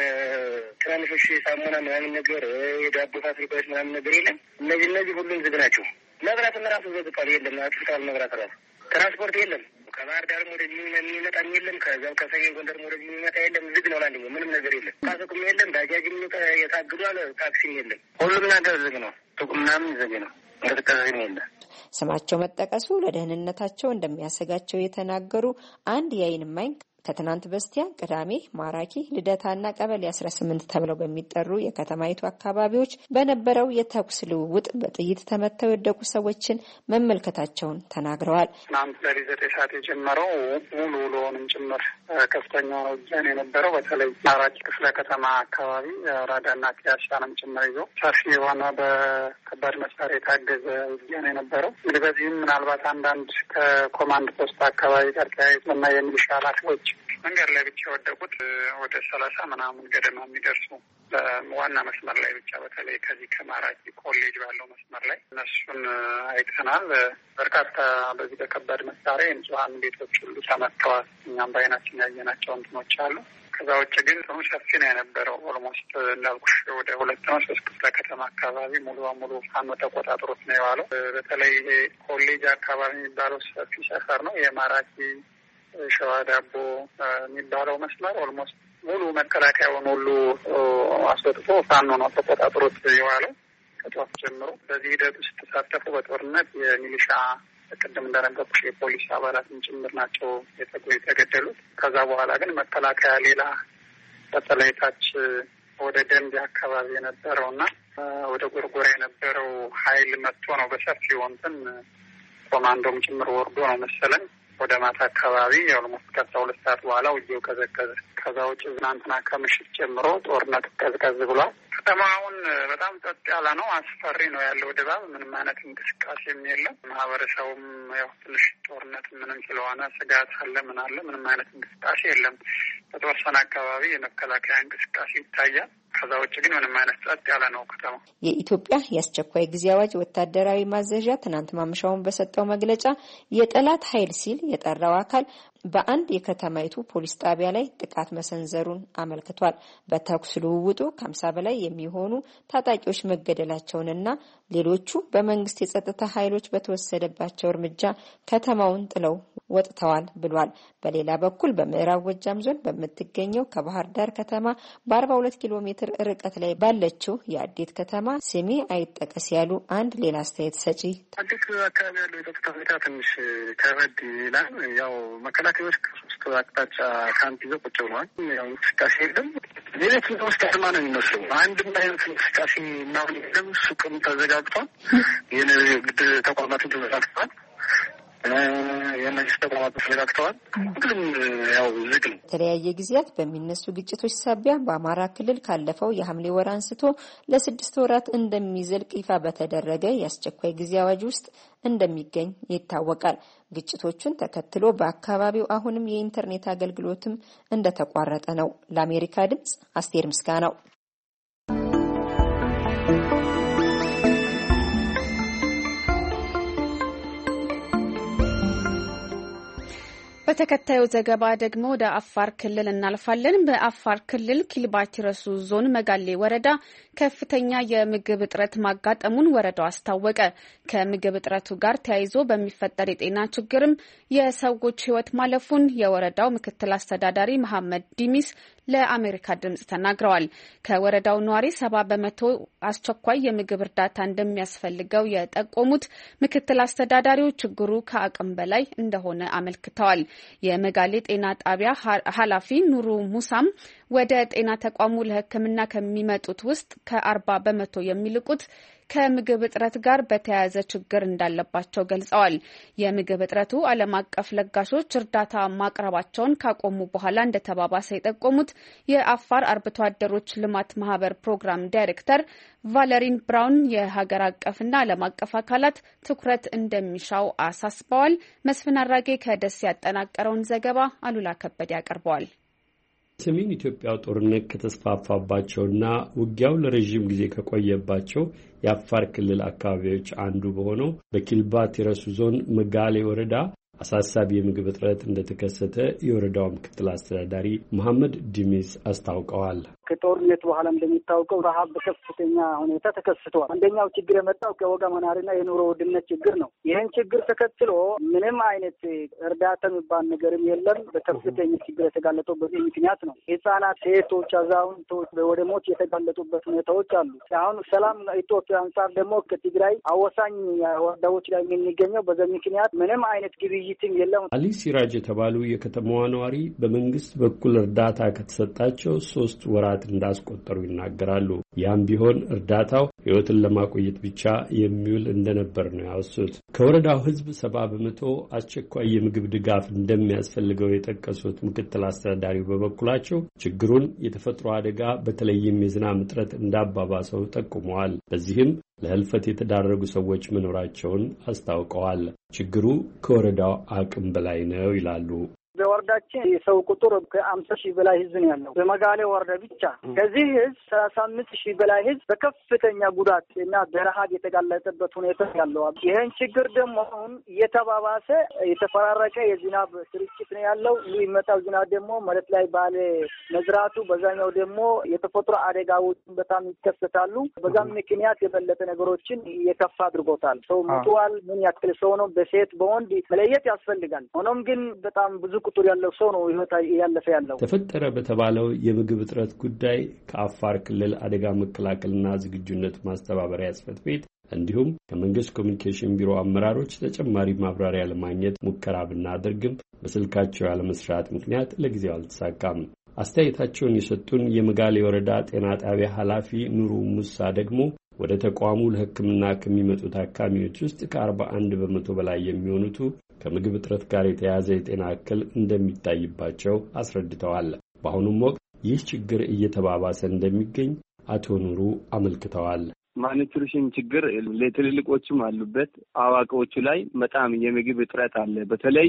ትናንሾች ሳሙና ምናምን ነገር የዳቦ ፋብሪካዎች ምናምን ነገር የለም። እነዚህ ሁሉም ዝግ ናቸው። መብራትም ራሱ ዘግቷል። የለም አጥፍቷል። መብራት ራሱ ትራንስፖርት የለም። ከባህር ዳርም ወደዚህ የሚመጣም የለም። ከዛም ከሰሜን ጎንደርም ወደዚህ የሚመጣ የለም። ዝግ ነው። ላንደኛው ምንም ነገር የለም። ሱቅም የለም። ባጃጅም የታግዷል። ታክሲም የለም። ሁሉም ነገር ዝግ ነው። ሱቅ ምናምን ዝግ ነው። እንቅስቃሴም የለም። ስማቸው መጠቀሱ ለደህንነታቸው እንደሚያሰጋቸው የተናገሩ አንድ የዓይን እማኝ ከትናንት በስቲያ ቅዳሜ ማራኪ፣ ልደታና ቀበሌ 18 ተብለው በሚጠሩ የከተማይቱ አካባቢዎች በነበረው የተኩስ ልውውጥ በጥይት ተመተው የወደቁ ሰዎችን መመልከታቸውን ተናግረዋል። ትናንት ለሊት 9 ሰዓት የጀመረው ሙሉ ውሎውንም ጭምር ጭምር ከፍተኛ ውጊያ ነው የነበረው። በተለይ ማራኪ ክፍለ ከተማ አካባቢ ራዳና ፒያሳንም ጭምር ይዞ ሰፊ የሆነ በከባድ መሳሪያ የታገዘ ውጊያ ነው የነበረው። እንግዲህ በዚህም ምናልባት አንዳንድ ከኮማንድ ፖስት አካባቢ ጋር ተያይዞ እና የሚሊሻ ኃላፊዎች መንገድ ላይ ብቻ የወደቁት ወደ 30 ምናምን ገደማ የሚደርሱ ዋና መስመር ላይ ብቻ በተለይ ከዚህ ከማራኪ ኮሌጅ ባለው መስመር ላይ እነሱን አይተናል። በርካታ በዚህ በከባድ መሳሪያ የንጹሐን ቤቶች ሁሉ ተመትተዋል። እኛም በዓይናችን ያየናቸው እንትኖች አሉ። ከዛ ውጭ ግን ሰፊ ነው የነበረው። ኦልሞስት እንዳልኩሽ ወደ 2-3 ክፍለ ከተማ አካባቢ ሙሉ በሙሉ ፋኖ ተቆጣጥሮት ነው የዋለው። በተለይ ኮሌጅ አካባቢ የሚባለው ሰፊ ሰፈር ነው። የማራኪ ሸዋ ዳቦ የሚባለው መስመር ኦልሞስት ሙሉ መከላከያውን ሁሉ አስወጥቶ ፋኖ ነው ተቆጣጥሮት የዋለው ከጧት ጀምሮ። በዚህ ሂደት ውስጥ ተሳተፉ በጦርነት የሚሊሻ ቅድም እንደነገርኩሽ የፖሊስ አባላትን ጭምር ናቸው የተገደሉት። ከዛ በኋላ ግን መከላከያ ሌላ በተለይ ታች ወደ ደንቢ አካባቢ የነበረውና ወደ ጎርጎራ የነበረው ኃይል መጥቶ ነው በሰፊው እንትን ኮማንዶም ጭምር ወርዶ ነው መሰለኝ ወደ ማታ አካባቢ ኦልሞስት ከ12 ሰዓት በኋላ ውጊያው ቀዘቀዘ። ከዛ ውጭ ትናንትና ከምሽት ጀምሮ ጦርነት ቀዝቀዝ ብሏል። ከተማውን በጣም ጸጥ ያለ ነው። አስፈሪ ነው ያለው ድባብ። ምንም አይነት እንቅስቃሴም የለም። ማህበረሰቡም ያው ትንሽ ጦርነት ምንም ስለሆነ ስጋት አለ ምን አለ ምንም አይነት እንቅስቃሴ የለም። በተወሰነ አካባቢ የመከላከያ እንቅስቃሴ ይታያል። ከዛ ውጭ ግን ምንም አይነት ጸጥ ያለ ነው ከተማው። የኢትዮጵያ የአስቸኳይ ጊዜ አዋጅ ወታደራዊ ማዘዣ ትናንት ማምሻውን በሰጠው መግለጫ የጠላት ኃይል ሲል የጠራው አካል በአንድ የከተማይቱ ፖሊስ ጣቢያ ላይ ጥቃት መሰንዘሩን አመልክቷል። በተኩስ ልውውጡ ከ50 በላይ የሚሆኑ ታጣቂዎች መገደላቸውንና ሌሎቹ በመንግስት የጸጥታ ኃይሎች በተወሰደባቸው እርምጃ ከተማውን ጥለው ወጥተዋል ብሏል። በሌላ በኩል በምዕራብ ጎጃም ዞን በምትገኘው ከባህር ዳር ከተማ በ42 ኪሎ ሜትር ርቀት ላይ ባለችው የአዴት ከተማ ስሜ አይጠቀስ ያሉ አንድ ሌላ አስተያየት ሰጪ አዴት አካባቢ ያለው የጸጥታ ሁኔታ ትንሽ ከበድ ይላል። ያው መከላከያዎች ከሶስት አቅጣጫ ካምፕ ይዘው ቁጭ ብለዋል። ያው እንቅስቃሴ የለም። ሌሎች ውስጥ ከተማ ነው የሚመስለው። አንድም አይነት እንቅስቃሴ ምናምን የለም። ሱቅም ተዘጋግቷል። የንግድ ተቋማትም ተዘጋግተዋል። የመንግስት ተቋማት ተዘጋግተዋል። ግን ያው ዝግ ነው። የተለያየ ጊዜያት በሚነሱ ግጭቶች ሳቢያ በአማራ ክልል ካለፈው የሐምሌ ወር አንስቶ ለ6 ወራት እንደሚዘልቅ ይፋ በተደረገ የአስቸኳይ ጊዜ አዋጅ ውስጥ እንደሚገኝ ይታወቃል። ግጭቶቹን ተከትሎ በአካባቢው አሁንም የኢንተርኔት አገልግሎትም እንደተቋረጠ ነው። ለአሜሪካ ድምጽ አስቴር ምስጋናው። በተከታዩ ዘገባ ደግሞ ወደ አፋር ክልል እናልፋለን። በአፋር ክልል ኪልባቲ ረሱ ዞን መጋሌ ወረዳ ከፍተኛ የምግብ እጥረት ማጋጠሙን ወረዳው አስታወቀ። ከምግብ እጥረቱ ጋር ተያይዞ በሚፈጠር የጤና ችግርም የሰዎች ሕይወት ማለፉን የወረዳው ምክትል አስተዳዳሪ መሐመድ ዲሚስ ለአሜሪካ ድምጽ ተናግረዋል። ከወረዳው ነዋሪ 70% አስቸኳይ የምግብ እርዳታ እንደሚያስፈልገው የጠቆሙት ምክትል አስተዳዳሪው ችግሩ ከአቅም በላይ እንደሆነ አመልክተዋል። የመጋሌ ጤና ጣቢያ ኃላፊ ኑሩ ሙሳም ወደ ጤና ተቋሙ ለሕክምና ከሚመጡት ውስጥ ከ40% የሚልቁት ከምግብ እጥረት ጋር በተያያዘ ችግር እንዳለባቸው ገልጸዋል። የምግብ እጥረቱ ዓለም አቀፍ ለጋሾች እርዳታ ማቅረባቸውን ካቆሙ በኋላ እንደተባባሰ የጠቆሙት የአፋር አርብቶ አደሮች ልማት ማህበር ፕሮግራም ዳይሬክተር ቫለሪን ብራውን የሀገር አቀፍና ዓለም አቀፍ አካላት ትኩረት እንደሚሻው አሳስበዋል። መስፍን አራጌ ከደሴ ያጠናቀረውን ዘገባ አሉላ ከበደ ያቀርበዋል። ሰሜን ኢትዮጵያው ጦርነት ከተስፋፋባቸውና ውጊያው ለረጅም ጊዜ ከቆየባቸው የአፋር ክልል አካባቢዎች አንዱ በሆነው በኪልባቲ ረሱ ዞን መጋሌ ወረዳ አሳሳቢ የምግብ እጥረት እንደተከሰተ የወረዳው ምክትል አስተዳዳሪ መሐመድ ዲሚስ አስታውቀዋል። ከጦርነት በኋላ እንደሚታወቀው ረሃብ በከፍተኛ ሁኔታ ተከስቷል። አንደኛው ችግር የመጣው ከወጋ መናሪና የኑሮ ውድነት ችግር ነው። ይህን ችግር ተከትሎ ምንም አይነት እርዳታ የሚባል ነገርም የለም። በከፍተኛ ችግር የተጋለጠው በዚህ ምክንያት ነው። ህጻናት፣ ሴቶች፣ አዛውንቶች ወደ ሞት የተጋለጡበት ሁኔታዎች አሉ። አሁን ሰላም ኢትዮጵያ አንጻር ደግሞ ከትግራይ አወሳኝ ወረዳዎች ላይ የሚገኘው በዚህ ምክንያት ምንም አይነት ግብይትም የለም። አሊ ሲራጅ የተባሉ የከተማዋ ነዋሪ በመንግስት በኩል እርዳታ ከተሰጣቸው 3 ወራት ወራት እንዳስቆጠሩ ይናገራሉ። ያም ቢሆን እርዳታው ሕይወትን ለማቆየት ብቻ የሚውል እንደነበር ነው ያወሱት። ከወረዳው ሕዝብ 70% አስቸኳይ የምግብ ድጋፍ እንደሚያስፈልገው የጠቀሱት ምክትል አስተዳዳሪው በበኩላቸው ችግሩን የተፈጥሮ አደጋ በተለይም የዝናብ እጥረት እንዳባባሰው ጠቁመዋል። በዚህም ለህልፈት የተዳረጉ ሰዎች መኖራቸውን አስታውቀዋል። ችግሩ ከወረዳው አቅም በላይ ነው ይላሉ። በወረዳችን የሰው ቁጥር ከ50,000 በላይ ህዝብ ነው ያለው በመጋሌ ወረዳ ብቻ። ከዚህ ህዝብ 35,000 በላይ ህዝብ በከፍተኛ ጉዳት እና በረሃብ የተጋለጠበት ሁኔታ ያለው። ይህን ችግር ደግሞ አሁን እየተባባሰ የተፈራረቀ የዝናብ ስርጭት ነው ያለው። የሚመጣው ዝናብ ደግሞ መሬት ላይ ባለ መዝራቱ፣ በዛኛው ደግሞ የተፈጥሮ አደጋዎች በጣም ይከሰታሉ። በዛም ምክንያት የበለጠ ነገሮችን እየከፋ አድርጎታል። ሰው ሙቷል። ምን ያክል ሰው ነው በሴት በወንድ መለየት ያስፈልጋል። ሆኖም ግን በጣም ብዙ ቁጥር ያለው ሰው ነው ህይወት ያለፈ ያለው። ተፈጠረ በተባለው የምግብ እጥረት ጉዳይ ከአፋር ክልል አደጋ መከላከልና ዝግጁነት ማስተባበሪያ ጽሕፈት ቤት እንዲሁም ከመንግስት ኮሚኒኬሽን ቢሮ አመራሮች ተጨማሪ ማብራሪያ ለማግኘት ሙከራ ብናደርግም በስልካቸው ያለመስራት ምክንያት ለጊዜው አልተሳካም። አስተያየታቸውን የሰጡን የመጋሌ ወረዳ ጤና ጣቢያ ኃላፊ ኑሩ ሙሳ ደግሞ ወደ ተቋሙ ለሕክምና ከሚመጡ ታካሚዎች ውስጥ ከ41% በላይ የሚሆኑቱ ከምግብ እጥረት ጋር የተያያዘ የጤና እክል እንደሚታይባቸው አስረድተዋል። በአሁኑም ወቅት ይህ ችግር እየተባባሰ እንደሚገኝ አቶ ኑሩ አመልክተዋል። ማኒትሪሽን ችግር ለትልልቆችም አሉበት። አዋቂዎቹ ላይ በጣም የምግብ እጥረት አለ። በተለይ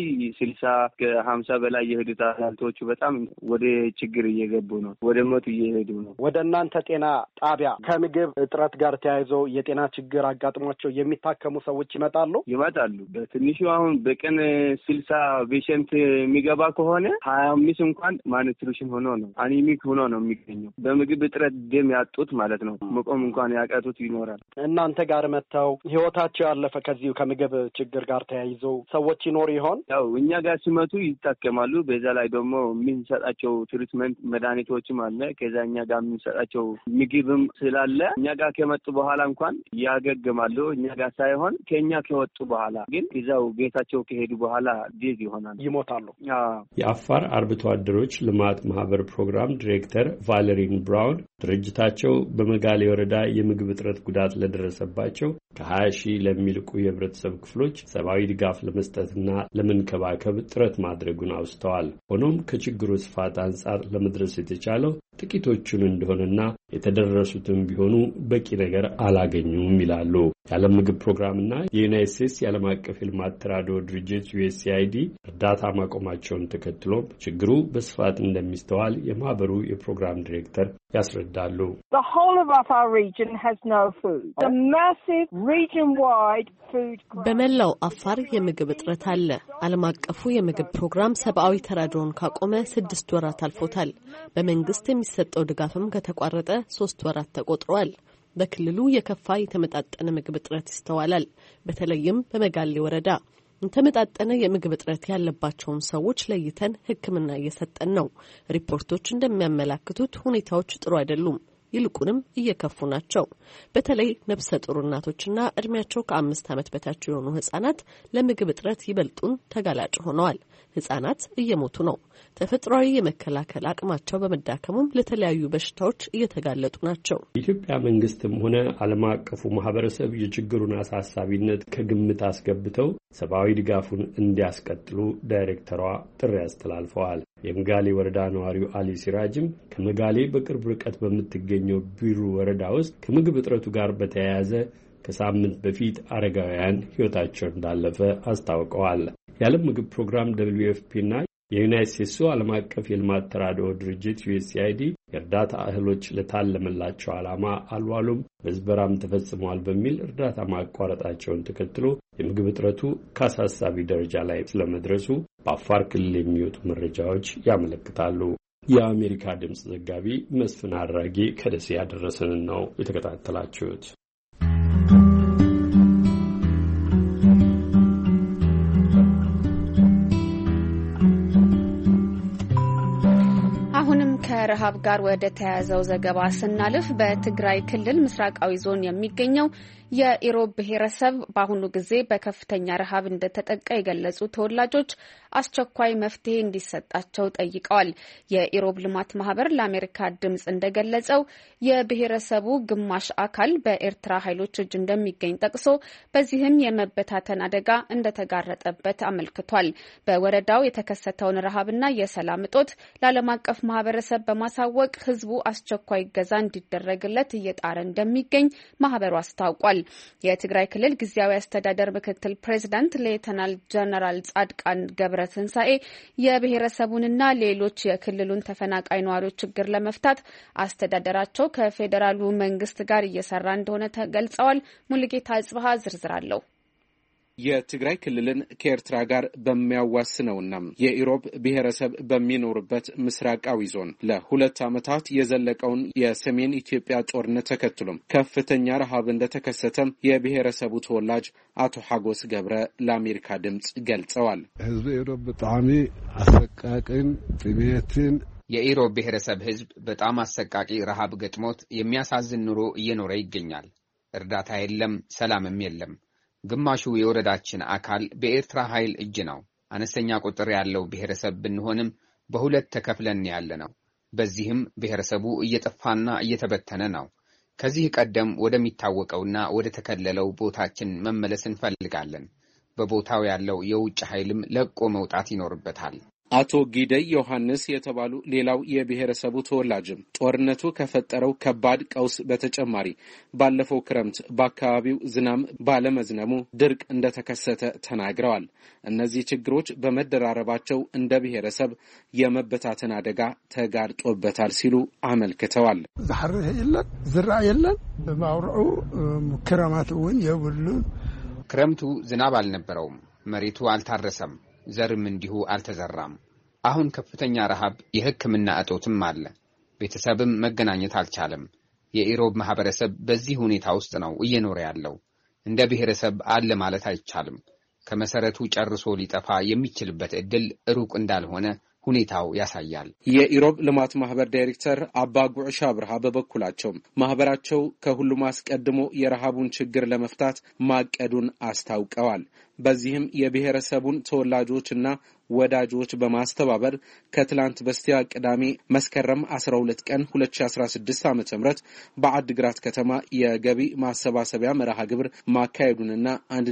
60-50 በላይ የሄዱት አዛውንቶቹ በጣም ወደ ችግር እየገቡ ነው፣ ወደ ሞት እየሄዱ ነው። ወደ እናንተ ጤና ጣቢያ ከምግብ እጥረት ጋር ተያይዞ የጤና ችግር አጋጥሟቸው የሚታከሙ ሰዎች ይመጣሉ? በትንሹ አሁን በቀን 60 ፔሸንት የሚገባ ከሆነ 25 እንኳን ማኒትሪሽን ሆኖ ነው አኒሚክ ሆኖ ነው የሚገኘው። በምግብ እጥረት ደም ያጡት ማለት ነው። መቆም እንኳን ያቃቱት ይኖራል። እናንተ ጋር መጥተው ህይወታቸው ያለፈ ከዚሁ ከምግብ ችግር ጋር ተያይዞ ሰዎች ይኖር ይሆን? ያው እኛ ጋር ሲመጡ ይታከማሉ። በዛ ላይ ደግሞ የምንሰጣቸው ትሪትመንት መድኃኒቶችም አለ። ከዛ እኛ ጋር የምንሰጣቸው ምግብም ስላለ እኛ ጋር ከመጡ በኋላ እንኳን ያገግማሉ። እኛ ጋር ሳይሆን ከኛ ከወጡ በኋላ ግን እዛው ቤታቸው ከሄዱ በኋላ ዴዝ ይሆናሉ፣ ይሞታሉ። የአፋር አርብቶ አደሮች ልማት ማህበር ፕሮግራም ዲሬክተር ቫለሪን ብራውን ድርጅታቸው በመጋሌ ወረዳ የምግብ እጥረት ጉዳት ለደረሰባቸው ከ20,000 ለሚልቁ የህብረተሰብ ክፍሎች ሰብአዊ ድጋፍ ለመስጠትና ለመንከባከብ ጥረት ማድረጉን አውስተዋል። ሆኖም ከችግሩ ስፋት አንጻር ለመድረስ የተቻለው ጥቂቶቹን እንደሆነና የተደረሱትም ቢሆኑ በቂ ነገር አላገኙም ይላሉ። የዓለም ምግብ ፕሮግራምና የዩናይትድ ስቴትስ የዓለም አቀፍ የልማት ተራድኦ ድርጅት USAID እርዳታ ማቆማቸውን ተከትሎም ችግሩ በስፋት እንደሚስተዋል የማህበሩ የፕሮግራም ዲሬክተር ያስረዳሉ። በመላው አፋር የምግብ እጥረት አለ። ዓለም አቀፉ የምግብ ፕሮግራም ሰብአዊ ተራድኦን ካቆመ 6 ወራት አልፎታል። በመንግስት የሚሰጠው ድጋፍም ከተቋረጠ 3 ወራት ተቆጥረዋል። በክልሉ የከፋ የተመጣጠነ ምግብ እጥረት ይስተዋላል። በተለይም በመጋሌ ወረዳ የተመጣጠነ የምግብ እጥረት ያለባቸውን ሰዎች ለይተን ሕክምና እየሰጠን ነው። ሪፖርቶች እንደሚያመላክቱት ሁኔታዎች ጥሩ አይደሉም፣ ይልቁንም እየከፉ ናቸው። በተለይ ነፍሰ ጡር እናቶችና እድሜያቸው ከ5 ዓመት በታች የሆኑ ህጻናት ለምግብ እጥረት ይበልጡን ተጋላጭ ሆነዋል። ህጻናት እየሞቱ ነው። ተፈጥሯዊ የመከላከል አቅማቸው በመዳከሙም ለተለያዩ በሽታዎች እየተጋለጡ ናቸው። የኢትዮጵያ መንግስትም ሆነ ዓለም አቀፉ ማህበረሰብ የችግሩን አሳሳቢነት ከግምት አስገብተው ሰብአዊ ድጋፉን እንዲያስቀጥሉ ዳይሬክተሯ ጥሪ አስተላልፈዋል። የመጋሌ ወረዳ ነዋሪው አሊ ሲራጅም ከመጋሌ በቅርብ ርቀት በምትገኘው ቢሩ ወረዳ ውስጥ ከምግብ እጥረቱ ጋር በተያያዘ ከሳምንት በፊት አረጋውያን ህይወታቸው እንዳለፈ አስታውቀዋል። የዓለም ምግብ ፕሮግራም WFP እና የዩናይትድ ስቴትሱ ዓለም አቀፍ የልማት ተራድኦ ድርጅት USAID የእርዳታ እህሎች ለታለመላቸው ዓላማ አልዋሉም፣ ምዝበራም ተፈጽመዋል በሚል እርዳታ ማቋረጣቸውን ተከትሎ የምግብ እጥረቱ ከአሳሳቢ ደረጃ ላይ ስለመድረሱ በአፋር ክልል የሚወጡ መረጃዎች ያመለክታሉ። የአሜሪካ ድምፅ ዘጋቢ መስፍን አድራጌ ከደሴ ያደረሰንን ነው የተከታተላችሁት። ከረሃብ ጋር ወደ ተያያዘው ዘገባ ስናልፍ በትግራይ ክልል ምስራቃዊ ዞን የሚገኘው የኢሮብ ብሔረሰብ በአሁኑ ጊዜ በከፍተኛ ረሃብ እንደተጠቃ የገለጹ ተወላጆች አስቸኳይ መፍትሄ እንዲሰጣቸው ጠይቀዋል። የኢሮብ ልማት ማህበር ለአሜሪካ ድምጽ እንደገለጸው የብሔረሰቡ ግማሽ አካል በኤርትራ ኃይሎች እጅ እንደሚገኝ ጠቅሶ በዚህም የመበታተን አደጋ እንደተጋረጠበት አመልክቷል። በወረዳው የተከሰተውን ረሃብና የሰላም እጦት ለዓለም አቀፍ ማህበረሰብ በማሳወቅ ህዝቡ አስቸኳይ እገዛ እንዲደረግለት እየጣረ እንደሚገኝ ማህበሩ አስታውቋል። የትግራይ ክልል ጊዜያዊ አስተዳደር ምክትል ፕሬዚዳንት ሌተናል ጀነራል ጻድቃን ገብረትንሳኤ የብሔረሰቡንና ሌሎች የክልሉን ተፈናቃይ ነዋሪዎች ችግር ለመፍታት አስተዳደራቸው ከፌዴራሉ መንግስት ጋር እየሰራ እንደሆነ ተገልጸዋል። ሙሉጌታ አጽብሃ ዝርዝር አለው። የትግራይ ክልልን ከኤርትራ ጋር በሚያዋስነውና የኢሮብ ብሔረሰብ በሚኖርበት ምስራቃዊ ዞን ለ2 ዓመታት የዘለቀውን የሰሜን ኢትዮጵያ ጦርነት ተከትሎም ከፍተኛ ረሃብ እንደተከሰተም የብሔረሰቡ ተወላጅ አቶ ሐጎስ ገብረ ለአሜሪካ ድምጽ ገልጸዋል። ህዝብ ኢሮብ በጣም አሰቃቂን ጥሜትን የኢሮብ ብሔረሰብ ህዝብ በጣም አሰቃቂ ረሃብ ገጥሞት የሚያሳዝን ኑሮ እየኖረ ይገኛል። እርዳታ የለም፣ ሰላምም የለም። ግማሹ የወረዳችን አካል በኤርትራ ኃይል እጅ ነው። አነስተኛ ቁጥር ያለው ብሔረሰብ ብንሆንም በሁለት ተከፍለን ያለ ነው። በዚህም ብሔረሰቡ እየጠፋና እየተበተነ ነው። ከዚህ ቀደም ወደሚታወቀውና ወደ ተከለለው ቦታችን መመለስ እንፈልጋለን። በቦታው ያለው የውጭ ኃይልም ለቆ መውጣት ይኖርበታል። አቶ ጊደይ ዮሐንስ የተባሉ ሌላው የብሔረሰቡ ተወላጅም ጦርነቱ ከፈጠረው ከባድ ቀውስ በተጨማሪ ባለፈው ክረምት በአካባቢው ዝናብ ባለመዝነሙ ድርቅ እንደተከሰተ ተናግረዋል። እነዚህ ችግሮች በመደራረባቸው እንደ ብሔረሰብ የመበታተን አደጋ ተጋርጦበታል ሲሉ አመልክተዋል። ዝሐርህ የለን ዝራእ የለን በማውርዑ ክረማት እውን የብሉን ክረምቱ ዝናብ አልነበረውም። መሬቱ አልታረሰም። ዘርም እንዲሁ አልተዘራም። አሁን ከፍተኛ ረሃብ፣ የሕክምና እጦትም አለ። ቤተሰብም መገናኘት አልቻለም። የኢሮብ ማህበረሰብ በዚህ ሁኔታ ውስጥ ነው እየኖረ ያለው። እንደ ብሔረሰብ አለ ማለት አይቻልም። ከመሰረቱ ጨርሶ ሊጠፋ የሚችልበት እድል ሩቅ እንዳልሆነ ሁኔታው ያሳያል። የኢሮብ ልማት ማህበር ዳይሬክተር አባ ጉዕሻ ብርሃ በበኩላቸው ማህበራቸው ከሁሉም አስቀድሞ የረሃቡን ችግር ለመፍታት ማቀዱን አስታውቀዋል። በዚህም የብሔረሰቡን ተወላጆችና ወዳጆች በማስተባበር ከትላንት በስቲያ ቅዳሜ መስከረም 12 ቀን 2016 ዓ.ም በአድግራት ከተማ የገቢ ማሰባሰቢያ መርሃ ግብር ማካሄዱንና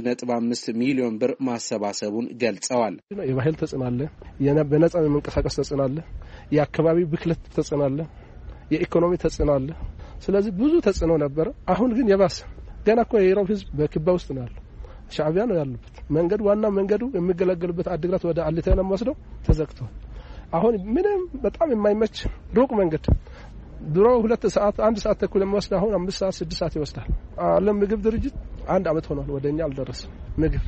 1.5 ሚሊዮን ብር ማሰባሰቡን ገልጸዋል። የባህል ተጽናለ፣ በነጻ የመንቀሳቀስ ተጽናለ፣ የአካባቢ ብክለት ተጽናለ፣ የኢኮኖሚ ተጽናለ። ስለዚህ ብዙ ተጽኖ ነበር። አሁን ግን የባሰ ገና እኮ የኢሮብ ህዝብ በክባ ውስጥ ነው ያለው። ሻዕቢያ ነው ያሉበት። መንገድ ዋና መንገዱ የሚገለገልበት አድግራት ወደ አልቴና ወስደው ተዘግቷል። አሁን ምንም በጣም የማይመች ሩቅ መንገድ ድሮ 2 ሰዓት 1 ሰዓት ተኩል የሚወስድ አሁን 5 ሰዓት 6 ሰዓት ይወስዳል። ዓለም ምግብ ድርጅት 1 ዓመት ሆኗል ወደኛ አልደረሰም ምግብ።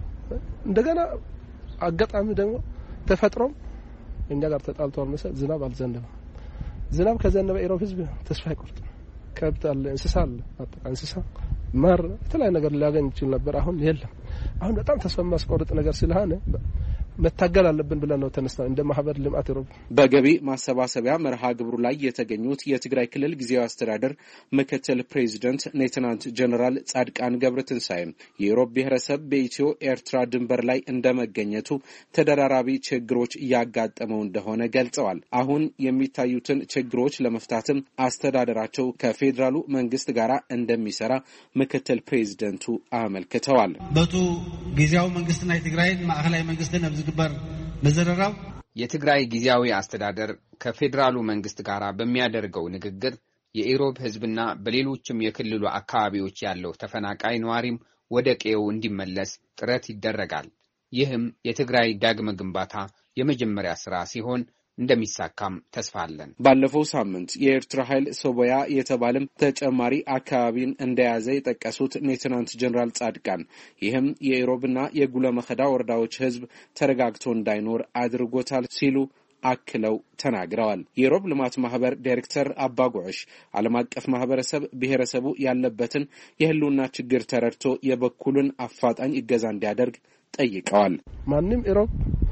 እንደገና አጋጣሚ ደግሞ ተፈጥሮም እኛ ጋር ተጣልቷል መሰል ዝናብ አልዘነበም። ዝናብ ከዘነበ ኢሮብ ህዝብ ተስፋ አይቆርጥም። ከብት አለ፣ እንስሳ አለ፣ አጠቃ እንስሳ ማር የተለያየ ነገር ሊያገኝ ይችል ነበር። አሁን የለም። አሁን በጣም ተስፋ የሚያስቆርጥ ነገር ስለሆነ መታገል አለብን ብለን ነው ተነስተን እንደ ማህበር ልማት ኢሮብ። በገቢ ማሰባሰቢያ መርሃ ግብሩ ላይ የተገኙት የትግራይ ክልል ጊዜያዊ አስተዳደር ምክትል ፕሬዚደንት ሌተናንት ጀነራል ጻድቃን ገብረትንሳኤ የኢሮብ ብሔረሰብ በኢትዮ ኤርትራ ድንበር ላይ እንደመገኘቱ ተደራራቢ ችግሮች እያጋጠመው እንደሆነ ገልጸዋል። አሁን የሚታዩትን ችግሮች ለመፍታትም አስተዳደራቸው ከፌዴራሉ መንግስት ጋር እንደሚሰራ ምክትል ፕሬዚደንቱ አመልክተዋል። በቱ ጊዜያዊ መንግስትና የትግራይ ማዕከላዊ መንግስትን ዝግበር መዘረራው የትግራይ ጊዜያዊ አስተዳደር ከፌዴራሉ መንግስት ጋር በሚያደርገው ንግግር የኢሮብ ህዝብና በሌሎችም የክልሉ አካባቢዎች ያለው ተፈናቃይ ነዋሪም ወደ ቀዬው እንዲመለስ ጥረት ይደረጋል። ይህም የትግራይ ዳግመ ግንባታ የመጀመሪያ ስራ ሲሆን እንደሚሳካም ተስፋ አለን። ባለፈው ሳምንት የኤርትራ ኃይል ሶቦያ የተባለም ተጨማሪ አካባቢን እንደያዘ የጠቀሱት ሌተናንት ጀነራል ጻድቃን ይህም የኢሮብና የጉለመኸዳ ወረዳዎች ህዝብ ተረጋግቶ እንዳይኖር አድርጎታል ሲሉ አክለው ተናግረዋል። የኢሮብ ልማት ማህበር ዳይሬክተር አባ ጉዕሽ ዓለም አቀፍ ማህበረሰብ ብሔረሰቡ ያለበትን የህልውና ችግር ተረድቶ የበኩሉን አፋጣኝ እገዛ እንዲያደርግ ጠይቀዋል። ማንም ኢሮብ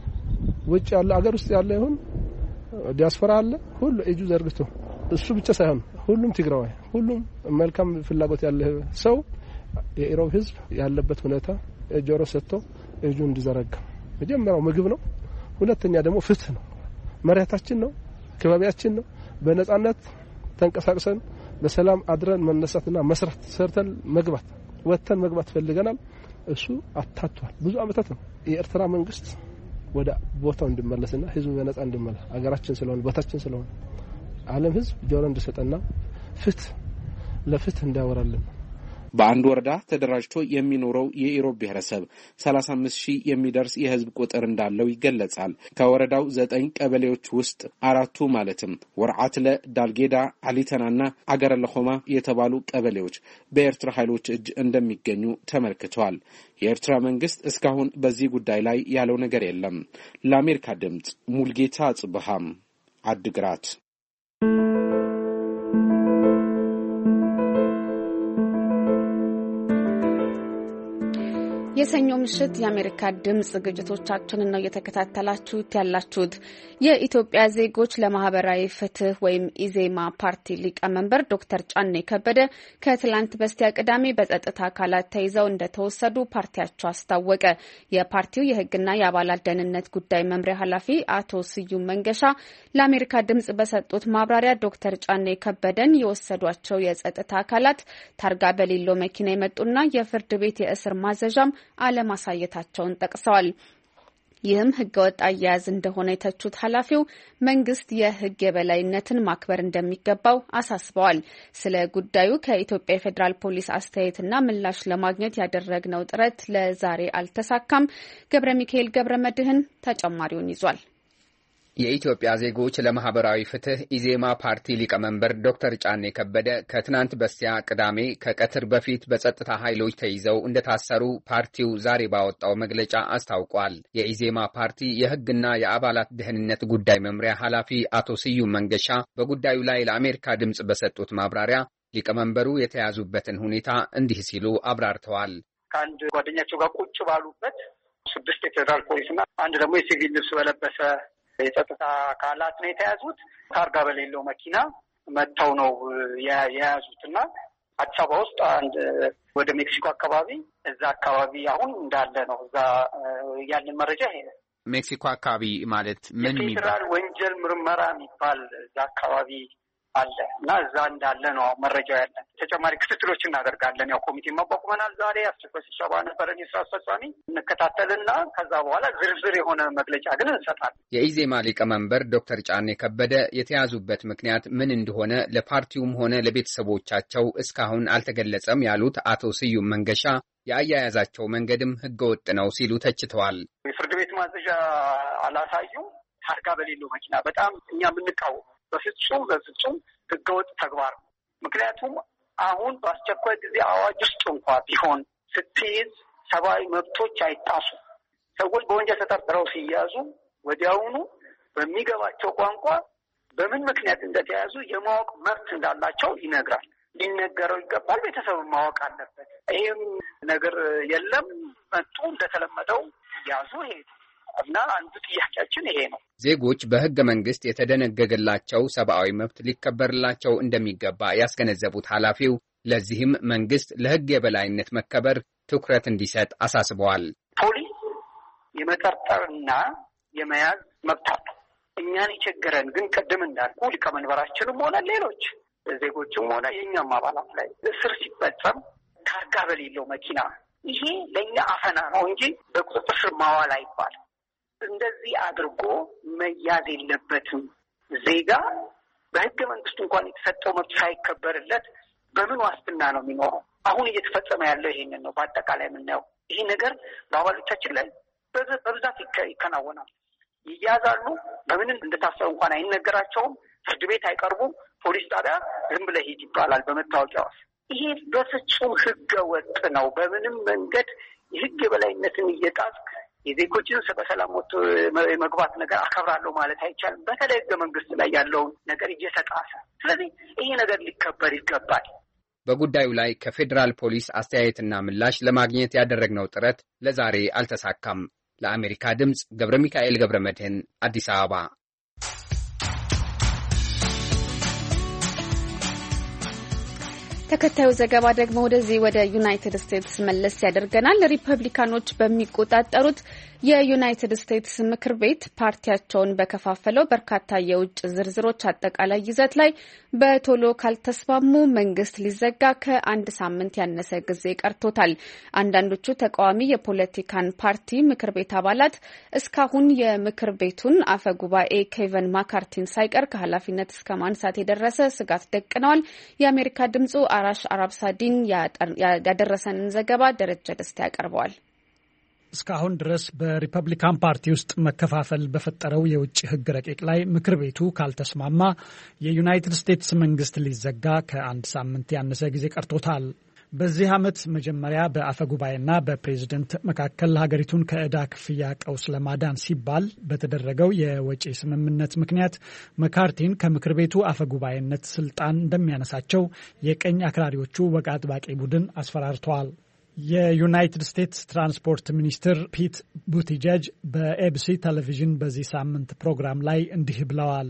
ውጭ ያለ አገር ውስጥ ያለ ይሁን ዲያስፖራ አለ ሁሉ እጁ ዘርግቶ እሱ ብቻ ሳይሆን ሁሉም ትግራዋይ ሁሉም መልካም ፍላጎት ያለ ሰው የኢሮብ ህዝብ ያለበት ሁኔታ ጆሮ ሰጥቶ እጁ እንዲዘረጋ መጀመሪያው ምግብ ነው። ሁለተኛ ደግሞ ፍትህ ነው። መሬታችን ነው፣ ከባቢያችን ነው። በነጻነት ተንቀሳቅሰን በሰላም አድረን መነሳትና መስራት ሰርተን መግባት ወጥተን መግባት ፈልገናል። እሱ አታቷል። ብዙ አመታት ነው። የኤርትራ መንግስት ወደ ቦታው እንዲመለስና ህዝቡ በነጻ እንዲመለስ አገራችን ስለሆነ ቦታችን ስለሆነ ዓለም ህዝብ ጆሮ እንዲሰጠና ለፍትህ እንዳወራልን በአንድ ወረዳ ተደራጅቶ የሚኖረው የኢሮብ ብሔረሰብ 35,000 የሚደርስ የህዝብ ቁጥር እንዳለው ይገለጻል። ከወረዳው 9 ቀበሌዎች ውስጥ 4ቱ ማለትም ወርዓትለ፣ ዳልጌዳ፣ አሊተናና አገረ ለኾማ የተባሉ ቀበሌዎች በኤርትራ ኃይሎች እጅ እንደሚገኙ ተመልክተዋል። የኤርትራ መንግስት እስካሁን በዚህ ጉዳይ ላይ ያለው ነገር የለም። ለአሜሪካ ድምጽ ሙልጌታ ጽብሃም አድግራት። የሰኞ ምሽት የአሜሪካ ድምጽ ዝግጅቶቻችንን ነው እየተከታተላችሁት ያላችሁት። የኢትዮጵያ ዜጎች ለማህበራዊ ፍትህ ወይም ኢዜማ ፓርቲ ሊቀመንበር ዶክተር ጫኔ ከበደ ከትላንት በስቲያ ቅዳሜ በጸጥታ አካላት ተይዘው እንደተወሰዱ ፓርቲያቸው አስታወቀ። የፓርቲው የህግና የአባላት ደህንነት ጉዳይ መምሪያ ኃላፊ አቶ ስዩም መንገሻ ለአሜሪካ ድምጽ በሰጡት ማብራሪያ ዶክተር ጫኔ ከበደን የወሰዷቸው የጸጥታ አካላት ታርጋ በሌለው መኪና የመጡና የፍርድ ቤት የእስር ማዘዣም አለማሳየታቸውን ጠቅሰዋል። ይህም ህገወጥ አያያዝ እንደሆነ የተቹት ኃላፊው መንግስት የህግ የበላይነትን ማክበር እንደሚገባው አሳስበዋል። ስለ ጉዳዩ ከኢትዮጵያ የፌዴራል ፖሊስ አስተያየትና ምላሽ ለማግኘት ያደረግነው ጥረት ለዛሬ አልተሳካም። ገብረ ሚካኤል ገብረ መድህን ተጨማሪውን ይዟል። የኢትዮጵያ ዜጎች ለማህበራዊ ፍትህ ኢዜማ ፓርቲ ሊቀመንበር ዶክተር ጫኔ ከበደ ከትናንት በስቲያ ቅዳሜ ከቀትር በፊት በጸጥታ ኃይሎች ተይዘው እንደታሰሩ ፓርቲው ዛሬ ባወጣው መግለጫ አስታውቋል። የኢዜማ ፓርቲ የህግና የአባላት ደህንነት ጉዳይ መምሪያ ኃላፊ አቶ ስዩም መንገሻ በጉዳዩ ላይ ለአሜሪካ ድምጽ በሰጡት ማብራሪያ ሊቀመንበሩ የተያዙበትን ሁኔታ እንዲህ ሲሉ አብራርተዋል። ከአንድ ጓደኛቸው ጋር ቁጭ ባሉበት 6 የፌዴራል ፖሊስና አንድ ደግሞ የሲቪል ልብስ በለበሰ የጸጥታ አካላት ነው የተያዙት። ታርጋ በሌለው መኪና መጥተው ነው የያዙትና አዲስ አበባ ውስጥ አንድ ወደ ሜክሲኮ አካባቢ እዛ አካባቢ አሁን እንዳለ ነው። እዛ ያለን መረጃ ይሄ ነው። ሜክሲኮ አካባቢ ማለት ምን ፌዴራል ወንጀል ምርመራ የሚባል እዛ አካባቢ አለ እና እዛ እንዳለ ነው መረጃው ያለን። ተጨማሪ ክትትሎች እናደርጋለን። ያው ኮሚቴ ማቋቁመናል። ዛሬ አስቸኳይ ስብሰባ ነበረን የስራ አስፈጻሚ እንከታተልና ከዛ በኋላ ዝርዝር የሆነ መግለጫ ግን እንሰጣለን። የኢዜማ ሊቀመንበር ዶክተር ጫኔ ከበደ የተያዙበት ምክንያት ምን እንደሆነ ለፓርቲውም ሆነ ለቤተሰቦቻቸው እስካሁን አልተገለጸም ያሉት አቶ ስዩም መንገሻ የአያያዛቸው መንገድም ህገወጥ ነው ሲሉ ተችተዋል። የፍርድ ቤት ማዘዣ አላሳዩም። ታርጋ በሌለው መኪና በጣም እኛ የምንቃወም በፍጹም ህገወጥ ተግባር ነው። ምክንያቱም አሁን በአስቸኳይ ጊዜ አዋጅ ውስጥ እንኳ ቢሆን ስትይዝ ሰብአዊ መብቶች አይጣሱም። ሰዎች በወንጀል ተጠርጥረው ሲያዙ ወዲያውኑ በሚገባቸው ቋንቋ በምን ምክንያት እንደተያዙ የማወቅ መብት እንዳላቸው ይነግራል። ሊነገረው ይገባል። ቤተሰብ ማወቅ አለበት። ይህም ነገር የለም። መጡ፣ እንደተለመደው ያዙ፣ ሄዱ እና አንዱ ጥያቄያችን ይሄ ነው። ዜጎች በህገ መንግስት የተደነገገላቸው ሰብአዊ መብት ሊከበርላቸው እንደሚገባ ያስገነዘቡት ኃላፊው ለዚህም መንግስት ለህግ የበላይነት መከበር ትኩረት እንዲሰጥ አሳስበዋል። ፖሊስ የመጠርጠርና የመያዝ መብት አለው። እኛን የቸገረን ግን ቅድም እንዳልኩ ሊቀመንበራችንም ሆነ ሌሎች ዜጎችም ሆነ የእኛም አባላት ላይ እስር ሲፈጸም ታርጋ በሌለው መኪና ይሄ ለእኛ አፈና ነው እንጂ በቁጥጥር ስር ማዋል አይባልም። እንደዚህ አድርጎ መያዝ የለበትም። ዜጋ በህገ መንግስቱ እንኳን የተሰጠው መብት ሳይከበርለት በምን ዋስትና ነው የሚኖረው? አሁን እየተፈጸመ ያለው ይሄንን ነው። በአጠቃላይ የምናየው ይሄ ነገር በአባሎቻችን ላይ በብዛት ይከናወናል። ይያዛሉ። በምንም እንደታሰሩ እንኳን አይነገራቸውም። ፍርድ ቤት አይቀርቡም። ፖሊስ ጣቢያ ዝም ብለህ ሂድ ይባላል በመታወቂያ ውስጥ። ይሄ በፍጹም ህገ ወጥ ነው። በምንም መንገድ የህግ የበላይነትን እየጣስክ የዜጎችን በሰላም ወጥቶ መግባት ነገር አከብራለሁ ማለት አይቻልም። በተለይ ህገ መንግስት ላይ ያለውን ነገር እየተጣሰ፣ ስለዚህ ይሄ ነገር ሊከበር ይገባል። በጉዳዩ ላይ ከፌዴራል ፖሊስ አስተያየትና ምላሽ ለማግኘት ያደረግነው ጥረት ለዛሬ አልተሳካም። ለአሜሪካ ድምጽ ገብረ ሚካኤል ገብረ መድህን አዲስ አበባ። ተከታዩ ዘገባ ደግሞ ወደ ዩናይትድ ስቴትስ መለስ ያደርገናል። ሪፐብሊካኖች በሚቆጣጠሩት የዩናይትድ ስቴትስ ምክር ቤት ፓርቲያቸውን በከፋፈለው በርካታ የውጭ ዝርዝሮች አጠቃላይ ይዘት ላይ በቶሎ ካልተስማሙ መንግስት ሊዘጋ ከአንድ ሳምንት ያነሰ ጊዜ ቀርቶታል። አንዳንዶቹ ተቃዋሚ የፖለቲካን ፓርቲ ምክር ቤት አባላት እስካሁን የምክር ቤቱን አፈ ጉባኤ ኬቨን ማካርቲን ሳይቀር ከኃላፊነት እስከ ማንሳት የደረሰ ስጋት ደቅነዋል። የአሜሪካ ድምጹ አራሽ አራብ ሳዲን ያደረሰንን ዘገባ ደረጃ ደስታ ያቀርበዋል። እስካሁን ድረስ በሪፐብሊካን ፓርቲ ውስጥ መከፋፈል በፈጠረው የውጭ ሕግ ረቂቅ ላይ ምክር ቤቱ ካልተስማማ የዩናይትድ ስቴትስ መንግስት ሊዘጋ ከአንድ ሳምንት ያነሰ ጊዜ ቀርቶታል። በዚህ ዓመት መጀመሪያ በአፈ ጉባኤና በፕሬዝደንት መካከል ሀገሪቱን ከዕዳ ክፍያ ቀውስ ለማዳን ሲባል በተደረገው የወጪ ስምምነት ምክንያት መካርቲን ከምክር ቤቱ አፈ ጉባኤነት ስልጣን እንደሚያነሳቸው የቀኝ አክራሪዎቹ ወግ አጥባቂ ቡድን አስፈራርተዋል። የዩናይትድ ስቴትስ ትራንስፖርት ሚኒስትር ፒት ቡቲጀጅ በኤቢሲ ቴሌቪዥን በዚህ ሳምንት ፕሮግራም ላይ እንዲህ ብለዋል።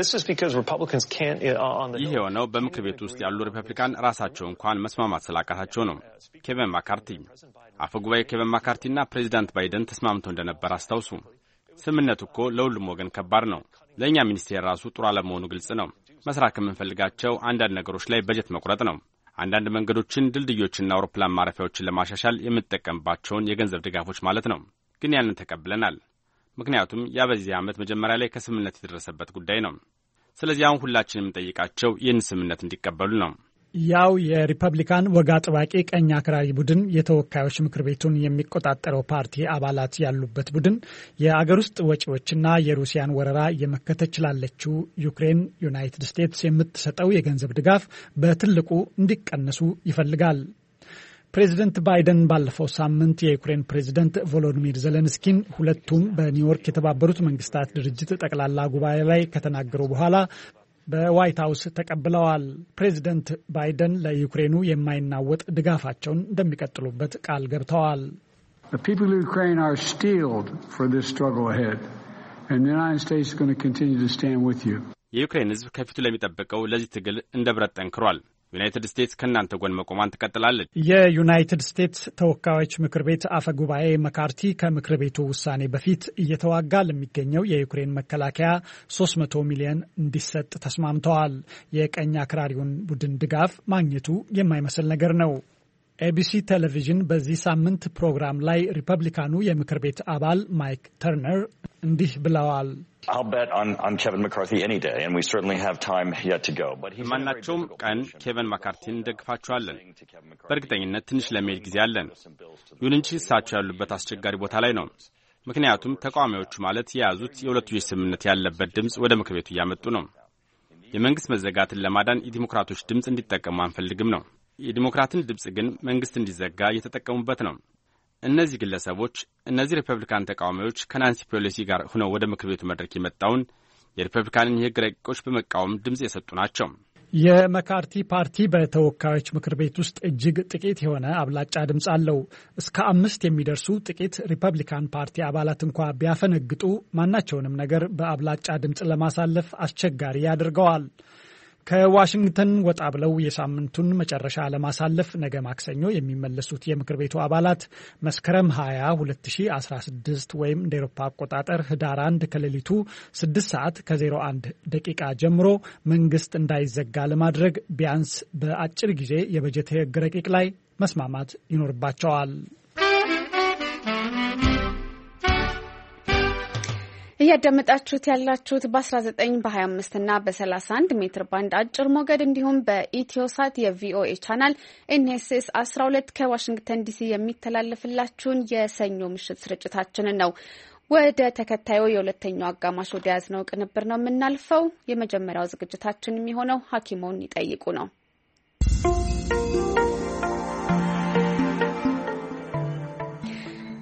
ይህ የሆነው በምክር ቤት ውስጥ ያሉ ሪፐብሊካን ራሳቸው እንኳን መስማማት ስላቃታቸው ነው። ኬቨን ማካርቲ አፈ ጉባኤ ኬቨን ማካርቲና ፕሬዚዳንት ባይደን ተስማምተው እንደነበር አስታውሱ። ስምምነቱ እኮ ለሁሉም ወገን ከባድ ነው። ለእኛ ሚኒስቴር ራሱ ጥሩ አለመሆኑ ግልጽ ነው። መስራት ከምንፈልጋቸው አንዳንድ ነገሮች ላይ በጀት መቁረጥ ነው። አንዳንድ መንገዶችን፣ ድልድዮችና አውሮፕላን ማረፊያዎችን ለማሻሻል የምንጠቀምባቸውን የገንዘብ ድጋፎች ማለት ነው። ግን ያንን ተቀብለናል። ምክንያቱም ያ በዚህ ዓመት መጀመሪያ ላይ ከስምምነት የተደረሰበት ጉዳይ ነው። ስለዚህ አሁን ሁላችን የምንጠይቃቸው ይህን ስምምነት እንዲቀበሉ ነው። ያው የሪፐብሊካን ወግ አጥባቂ ቀኝ አክራሪ ቡድን የተወካዮች ምክር ቤቱን የሚቆጣጠረው ፓርቲ አባላት ያሉበት ቡድን የአገር ውስጥ ወጪዎችና የሩሲያን ወረራ እየመከተች ላለችው ዩክሬን ዩናይትድ ስቴትስ የምትሰጠው የገንዘብ ድጋፍ በትልቁ እንዲቀነሱ ይፈልጋል። ፕሬዚደንት ባይደን ባለፈው ሳምንት የዩክሬን ፕሬዚደንት ቮሎዲሚር ዜሌንስኪን ሁለቱም በኒውዮርክ የተባበሩት መንግስታት ድርጅት ጠቅላላ ጉባኤ ላይ ከተናገሩ በኋላ በዋይት ሀውስ ተቀብለዋል። ፕሬዚደንት ባይደን ለዩክሬኑ የማይናወጥ ድጋፋቸውን እንደሚቀጥሉበት ቃል ገብተዋል። የዩክሬን ሕዝብ ከፊቱ ለሚጠብቀው ለዚህ ትግል እንደ ብረት ጠንክሯል። ዩናይትድ ስቴትስ ከእናንተ ጎን መቆሟን ትቀጥላለች። የዩናይትድ ስቴትስ ተወካዮች ምክር ቤት አፈ ጉባኤ መካርቲ ከምክር ቤቱ ውሳኔ በፊት እየተዋጋ ለሚገኘው የዩክሬን መከላከያ 300 ሚሊዮን እንዲሰጥ ተስማምተዋል። የቀኝ አክራሪውን ቡድን ድጋፍ ማግኘቱ የማይመስል ነገር ነው። ኤቢሲ ቴሌቪዥን በዚህ ሳምንት ፕሮግራም ላይ ሪፐብሊካኑ የምክር ቤት አባል ማይክ ተርነር እንዲህ ብለዋል። ማናቸውም ቀን ኬቨን ማካርቲን እንደግፋቸዋለን። በእርግጠኝነት ትንሽ ለመሄድ ጊዜ አለን። ይሁን እንጂ እሳቸው ያሉበት አስቸጋሪ ቦታ ላይ ነው። ምክንያቱም ተቃዋሚዎቹ ማለት የያዙት የሁለትዮሽ ስምምነት ያለበት ድምፅ ወደ ምክር ቤቱ እያመጡ ነው። የመንግስት መዘጋትን ለማዳን የዲሞክራቶች ድምፅ እንዲጠቀሙ አንፈልግም ነው። የዲሞክራትን ድምፅ ግን መንግስት እንዲዘጋ እየተጠቀሙበት ነው። እነዚህ ግለሰቦች፣ እነዚህ ሪፐብሊካን ተቃዋሚዎች ከናንሲ ፔሎሲ ጋር ሆነው ወደ ምክር ቤቱ መድረክ የመጣውን የሪፐብሊካንን የህግ ረቂቆች በመቃወም ድምፅ የሰጡ ናቸው። የመካርቲ ፓርቲ በተወካዮች ምክር ቤት ውስጥ እጅግ ጥቂት የሆነ አብላጫ ድምፅ አለው። እስከ 5 የሚደርሱ ጥቂት ሪፐብሊካን ፓርቲ አባላት እንኳ ቢያፈነግጡ ማናቸውንም ነገር በአብላጫ ድምፅ ለማሳለፍ አስቸጋሪ ያደርገዋል። ከዋሽንግተን ወጣ ብለው የሳምንቱን መጨረሻ ለማሳለፍ ነገ ማክሰኞ የሚመለሱት የምክር ቤቱ አባላት መስከረም 20 2016 ወይም እንደ ኤሮፓ አቆጣጠር ህዳር 1 ከሌሊቱ 6 ሰዓት ከ01 ደቂቃ ጀምሮ መንግስት እንዳይዘጋ ለማድረግ ቢያንስ በአጭር ጊዜ የበጀት ህግ ረቂቅ ላይ መስማማት ይኖርባቸዋል። እያዳመጣችሁት ያላችሁት በ19 በ25 እና በ31 ሜትር ባንድ አጭር ሞገድ እንዲሁም በኢትዮሳት የቪኦኤ ቻናል ኤንኤስኤስ 12 ከዋሽንግተን ዲሲ የሚተላለፍላችሁን የሰኞ ምሽት ስርጭታችንን ነው። ወደ ተከታዩ የሁለተኛው አጋማሽ ወደ ያዝነው ቅንብር ነው የምናልፈው። የመጀመሪያው ዝግጅታችን የሚሆነው ሐኪሞን ይጠይቁ ነው።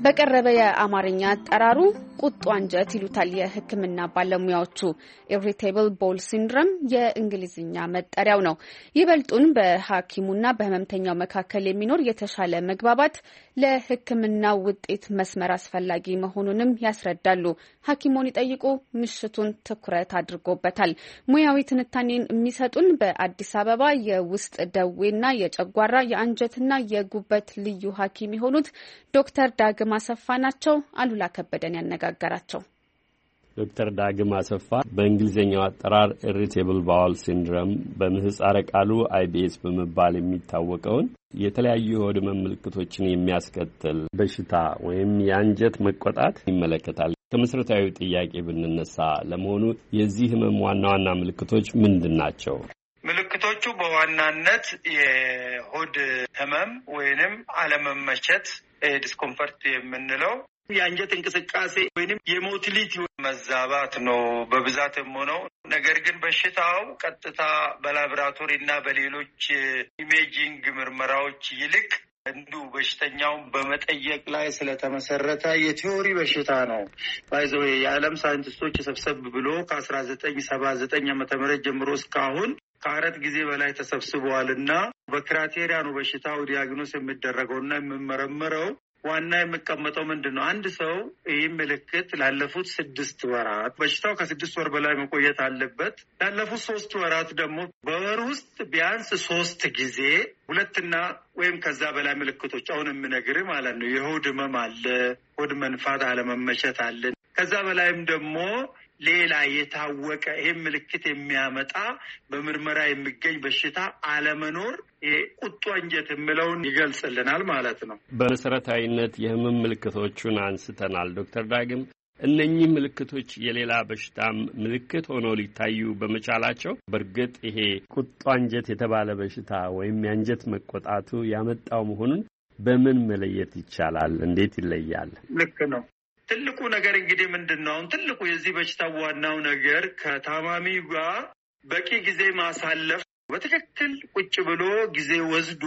በቀረበ የአማርኛ አጠራሩ ቁጡ አንጀት ይሉታል የሕክምና ባለሙያዎቹ። ኢሪቴብል ቦል ሲንድሮም የእንግሊዝኛ መጠሪያው ነው። ይበልጡን በሐኪሙና በህመምተኛው መካከል የሚኖር የተሻለ መግባባት ለሕክምና ውጤት መስመር አስፈላጊ መሆኑንም ያስረዳሉ። ሐኪሙን ይጠይቁ ምሽቱን ትኩረት አድርጎበታል። ሙያዊ ትንታኔን የሚሰጡን በአዲስ አበባ የውስጥ ደዌና የጨጓራ የአንጀትና የጉበት ልዩ ሐኪም የሆኑት ዶክተር ዳግም አሰፋ ናቸው። አሉላ ከበደን ያነጋገራቸው። ዶክተር ዳግም አሰፋ በእንግሊዝኛው አጠራር ኢሪቴብል ባውል ሲንድሮም በምህጻረ ቃሉ IBS በመባል የሚታወቀውን የተለያዩ የሆድ ህመም ምልክቶችን የሚያስከትል በሽታ ወይም የአንጀት መቆጣት ይመለከታል። ከመሰረታዊ ጥያቄ ብንነሳ ለመሆኑ የዚህ ህመም ዋና ዋና ምልክቶች ምንድን ናቸው? ምልክቶቹ በዋናነት የሆድ ህመም ወይንም አለመመቸት ዲስኮምፈርት የምንለው የአንጀት እንቅስቃሴ ወይንም የሞቲሊቲ መዛባት ነው በብዛት የሆነው። ነገር ግን በሽታው ቀጥታ በላቦራቶሪ እና በሌሎች ኢሜጂንግ ምርመራዎች ይልቅ እንዲሁ በሽተኛውን በመጠየቅ ላይ ስለተመሰረተ የቲዮሪ በሽታ ነው። ባይዘው የዓለም ሳይንቲስቶች ሰብሰብ ብሎ ከ1979 ዓ.ም ጀምሮ እስካሁን ከ4 ጊዜ በላይ ተሰብስበዋልና በክራይቴሪያ ነው በሽታው ዲያግኖስ የሚደረገውና የሚመረመረው። ዋና የሚቀመጠው ምንድነው? አንድ ሰው ይህ ምልክት ላለፉት 6 ወራት በሽታው ከ6 ወር በላይ መቆየት አለበት። ላለፉት 3 ወራት ደግሞ በወር ውስጥ ቢያንስ 3 ጊዜ 2 ወይም ከዛ በላይ ምልክቶች አሁን የምነግርህ ማለት ነው። የሆድ ህመም አለ፣ ሆድ መንፋት፣ አለመመቸት አለ። ከዛ በላይም ደግሞ ሌላ የታወቀ ይህም ምልክት የሚያመጣ በምርመራ የሚገኝ በሽታ አለመኖር ቁጡ አንጀት የሚለውን ይገልጽልናል ማለት ነው። በመሰረታዊነት የህመም ምልክቶቹን አንስተናል ዶክተር ዳግም። እነኚህ ምልክቶች የሌላ በሽታ ምልክት ሆነው ሊታዩ በመቻላቸው በእርግጥ ይሄ ቁጡ አንጀት የተባለ በሽታ ወይም የአንጀት መቆጣቱ ያመጣው መሆኑን በምን መለየት ይቻላል? እንዴት ይለያል? ልክ ነው። ትልቁ ነገር እንግዲህ ምንድነው? ትልቁ የዚህ በሽታ ዋናው ነገር ከታማሚው ጋር በቂ ጊዜ ማሳለፍ፣ በትክክል ቁጭ ብሎ ጊዜ ወስዶ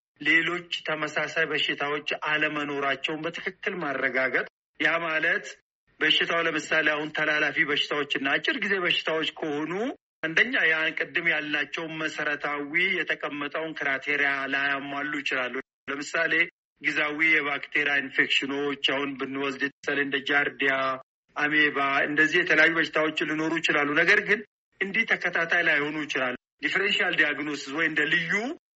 ሌሎች ተመሳሳይ በሽታዎች አለመኖራቸውን በትክክል ማረጋገጥ። ያ ማለት በሽታው ለምሳሌ አሁን ተላላፊ በሽታዎችና አጭር ጊዜ በሽታዎች ከሆኑ አንደኛ ያን ቅድም ያልናቸውን መሰረታዊ የተቀመጠውን ክራይቴሪያ ላያሟሉ ይችላሉ። ለምሳሌ ጊዜያዊ የባክቴሪያ ኢንፌክሽኖች አሁን ብንወስድ እንደ ጃርዲያ፣ አሜባ እንደዚህ የተለያዩ በሽታዎች ሊኖሩ ይችላሉ። ነገር ግን እንዲህ ተከታታይ ላይሆኑ ይችላሉ። ዲፈረንሻል ዲያግኖሲስ ወይ እንደ ልዩ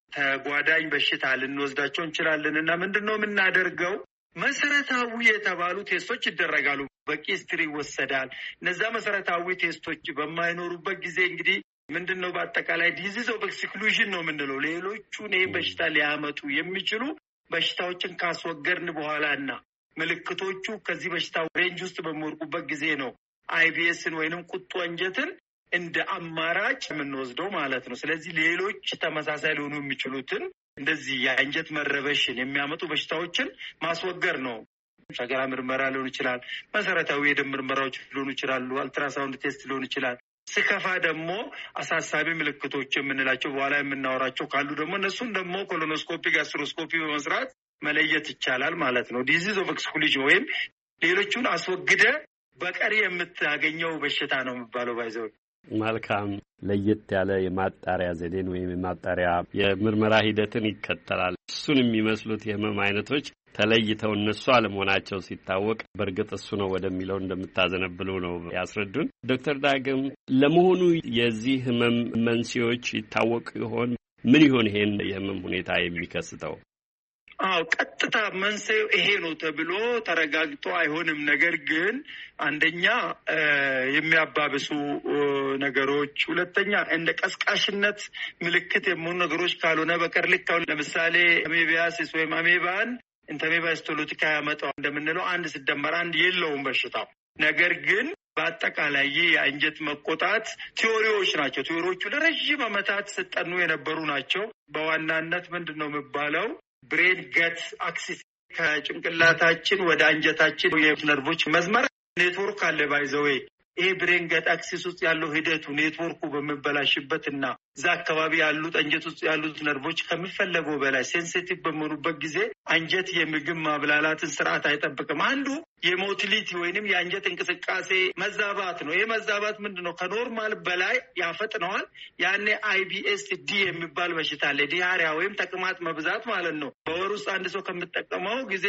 ተጓዳኝ በሽታ ልንወስዳቸው እንችላለን። እና ምንድነው የምናደርገው? መሰረታዊ የተባሉ ቴስቶች ይደረጋሉ። በቂ ሂስትሪ ይወሰዳል። እነዛ መሰረታዊ ቴስቶች በማይኖሩበት ጊዜ እንግዲህ ምንድነው በአጠቃላይ ዲዚዝ ኦፍ ኤክስክሉዥን ነው የምንለው። ሌሎቹን ይህ በሽታ ሊያመጡ የሚችሉ በሽታዎችን ካስወገድን በኋላና ምልክቶቹ ከዚህ በሽታ ሬንጅ ውስጥ በሚወርቁበት ጊዜ ነው IBSን ወይንም ቁጡ አንጀትን እንደ አማራጭ የምንወስደው ማለት ነው። ስለዚህ ሌሎች ተመሳሳይ ሊሆኑ የሚችሉትን እንደዚህ የአንጀት መረበሽን የሚያመጡ በሽታዎችን ማስወገድ ነው። ሸገራ ምርመራ ሊሆን ይችላል፣ መሰረታዊ የደም ምርመራዎች ሊሆኑ ይችላሉ፣ አልትራሳውንድ ቴስት ሊሆን ይችላል። ስከፋ ደግሞ አሳሳቢ ምልክቶች የምንላቸው በኋላ የምናወራቸው ካሉ ደግሞ እነሱን ደግሞ ኮሎኖስኮፒ፣ ጋስትሮስኮፒ በመስራት መለየት ይቻላል ማለት ነው። ዲዚዝ ኦፍ ኤክስክሉዥን ወይም ሌሎቹን አስወግደ በቀሪ የምታገኘው በሽታ ነው የሚባለው። ባይዘው መልካም ለየት ያለ የማጣሪያ ዘዴን ወይም የማጣሪያ የምርመራ ሂደትን ይከተላል። እሱን የሚመስሉት የህመም አይነቶች ተለይተው እነሱ አለመሆናቸው ሲታወቅ በእርግጥ እሱ ነው ወደሚለው እንደምታዘነብሉ ነው ያስረዱን። ዶክተር ዳግም ለመሆኑ የዚህ ህመም መንስኤዎች ይታወቅ ይሆን? ምን ይሆን ይሄን የህመም ሁኔታ የሚከስተው? ቀጥታ መንስኤው ይሄ ነው ተብሎ ተረጋግጦ አይሆንም። ነገር ግን አንደኛ የሚያባብሱ ነገሮች፣ ሁለተኛ እንደ ቀስቃሽነት ምልክት የሚሆኑ ነገሮች ካልሆነ በቀር ልክ ለምሳሌ አሜቢያሲስ ወይም አሜባን ኢንተርሜባ ሂስቶሎጂካ ያመጣው እንደምንለው 1 ሲደመር 1 የለውም በሽታው። ነገር ግን በአጠቃላይ የአንጀት መቆጣት ቲዮሪዎች ናቸው። ቲዮሪዎቹ ለረጅም ዓመታት ሲጠኑ የነበሩ ናቸው። በዋናነት ምንድነው የሚባለው ብሬን ገት አክሲስ ከጭንቅላታችን ወደ አንጀታችን የነርቮች መስመር ኔትወርክ አለ። ባይዘዌ ይሄ ብሬን ገት አክሲስ ውስጥ ያለው ሂደቱ ኔትወርኩ በመበላሽበትና እዛ አካባቢ ያሉት አንጀት ውስጥ ያሉት ነርቮች ከሚፈለገው በላይ ሴንሲቲቭ በመሆኑበት ጊዜ አንጀት የምግብ ማብላላትን ስርዓት አይጠብቅም። አንዱ የሞቲሊቲ ወይንም የአንጀት እንቅስቃሴ መዛባት ነው። ይሄ መዛባት ምንድነው? ከኖርማል በላይ ያፈጥነዋል። ያኔ IBS-D የሚባል በሽታ አለ። ዲያሪያ ወይም ተቅማጥ መብዛት ማለት ነው። በወር ውስጥ አንድ ሰው ከሚጠቀመው ጊዜ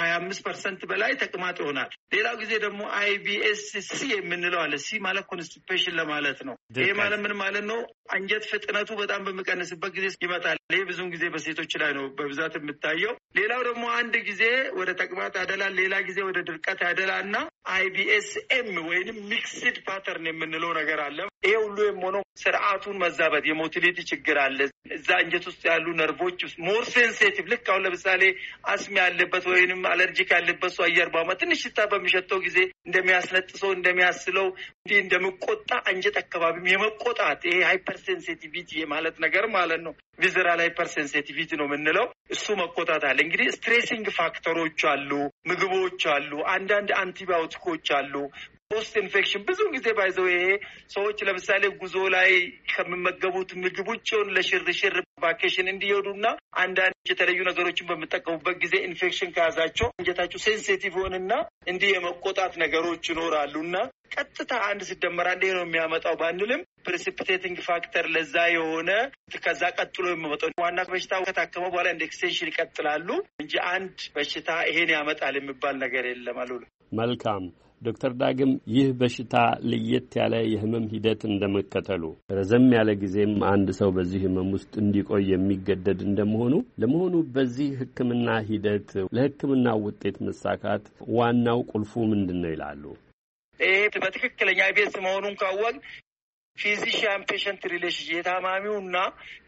ከ25% በላይ ተቅማጥ ይሆናል። ሌላው ጊዜ ደግሞ IBS-C የምንለው አለ። ሲ ማለት ኮንስቲፔሽን ለማለት ነው። ይሄ ማለት ምን ማለት ነው? አንጀት ፍጥነቱ በጣም በሚቀንስበት ጊዜ ይመጣል። ይሄ ብዙውን ጊዜ በሴቶች ላይ ነው በብዛት የምታየው። ሌላው ደግሞ አንድ ጊዜ ወደ ተቅማጥ ያደላል፣ ሌላ ጊዜ ወደ ድርቀት ያደላልና IBS-M ወይንም ሚክስድ ፓተርን የምንለው ነገር አለ። ይሄ ሁሉ የሆነው ስርዓቱን መዛባት የሞቲሊቲ ችግር አለ። እዛ አንጀት ውስጥ ያሉ ነርቮች ሞር ሴንሲቲቭ ልክ አሁን ለምሳሌ አስም ያለበት ወይንም አለርጂክ ያለበት ሰው አየር ባማ ትንሽ ሽታ በሚሸተው ጊዜ እንደሚያስነጥሰው እንደሚያስለው እንዲህ እንደመቆጣ አንጀት አካባቢም የመቆጣት ይሄ ሃይፐርሴንሲቲቪቲ ማለት ነገር ማለት ነው። ቪዘራል ሃይፐርሴንሲቲቪቲ ነው የምንለው። እሱ መቆጣት አለ። እንግዲህ ስትሬሲንግ ፋክተሮች አሉ፣ ምግቦች አሉ፣ አንዳንድ አንቲባዮቲኮች አሉ። ፖስት ኢንፌክሽን ብዙ ጊዜ ባይዘው ይሄ ሰዎች ለምሳሌ ጉዞ ላይ ከሚመገቡት ምግብ ውጭ ለሽርሽር ቫኬሽን እንዲሄዱና አንዳንድ የተለዩ ነገሮችን በሚጠቀሙበት ጊዜ ኢንፌክሽን ከያዛቸው አንጀታቸው ሴንሲቲቭ ሆንና እንዲህ የመቆጣት ነገሮች ይኖራሉና ቀጥታ አንድ ሲደመር አንድ ነው የሚያመጣው ባንልም ፕሬሲፒቴቲንግ ፋክተር ለዛ የሆነ ከዛ ቀጥሎ የሚመጣው ዋና በሽታው ከታከመ በኋላ እንደ ኤክስቴንሽን ይቀጥላሉ እንጂ አንድ በሽታ ይሄን ያመጣል የሚባል ነገር የለም አሉ። መልካም ዶክተር ዳግም ይህ በሽታ ለየት ያለ የህመም ሂደት እንደመከተሉ ረዘም ያለ ጊዜም አንድ ሰው በዚህ ህመም ውስጥ እንዲቆይ የሚገደድ እንደመሆኑ ለመሆኑ በዚህ ሕክምና ሂደት ለሕክምና ውጤት መሳካት ዋናው ቁልፉ ምንድነው ይላሉ? ይሄ በትክክለኛ IBS መሆኑን ካወቅ ፊዚሺያን ፔሸንት ሪሌሽን የታማሚውና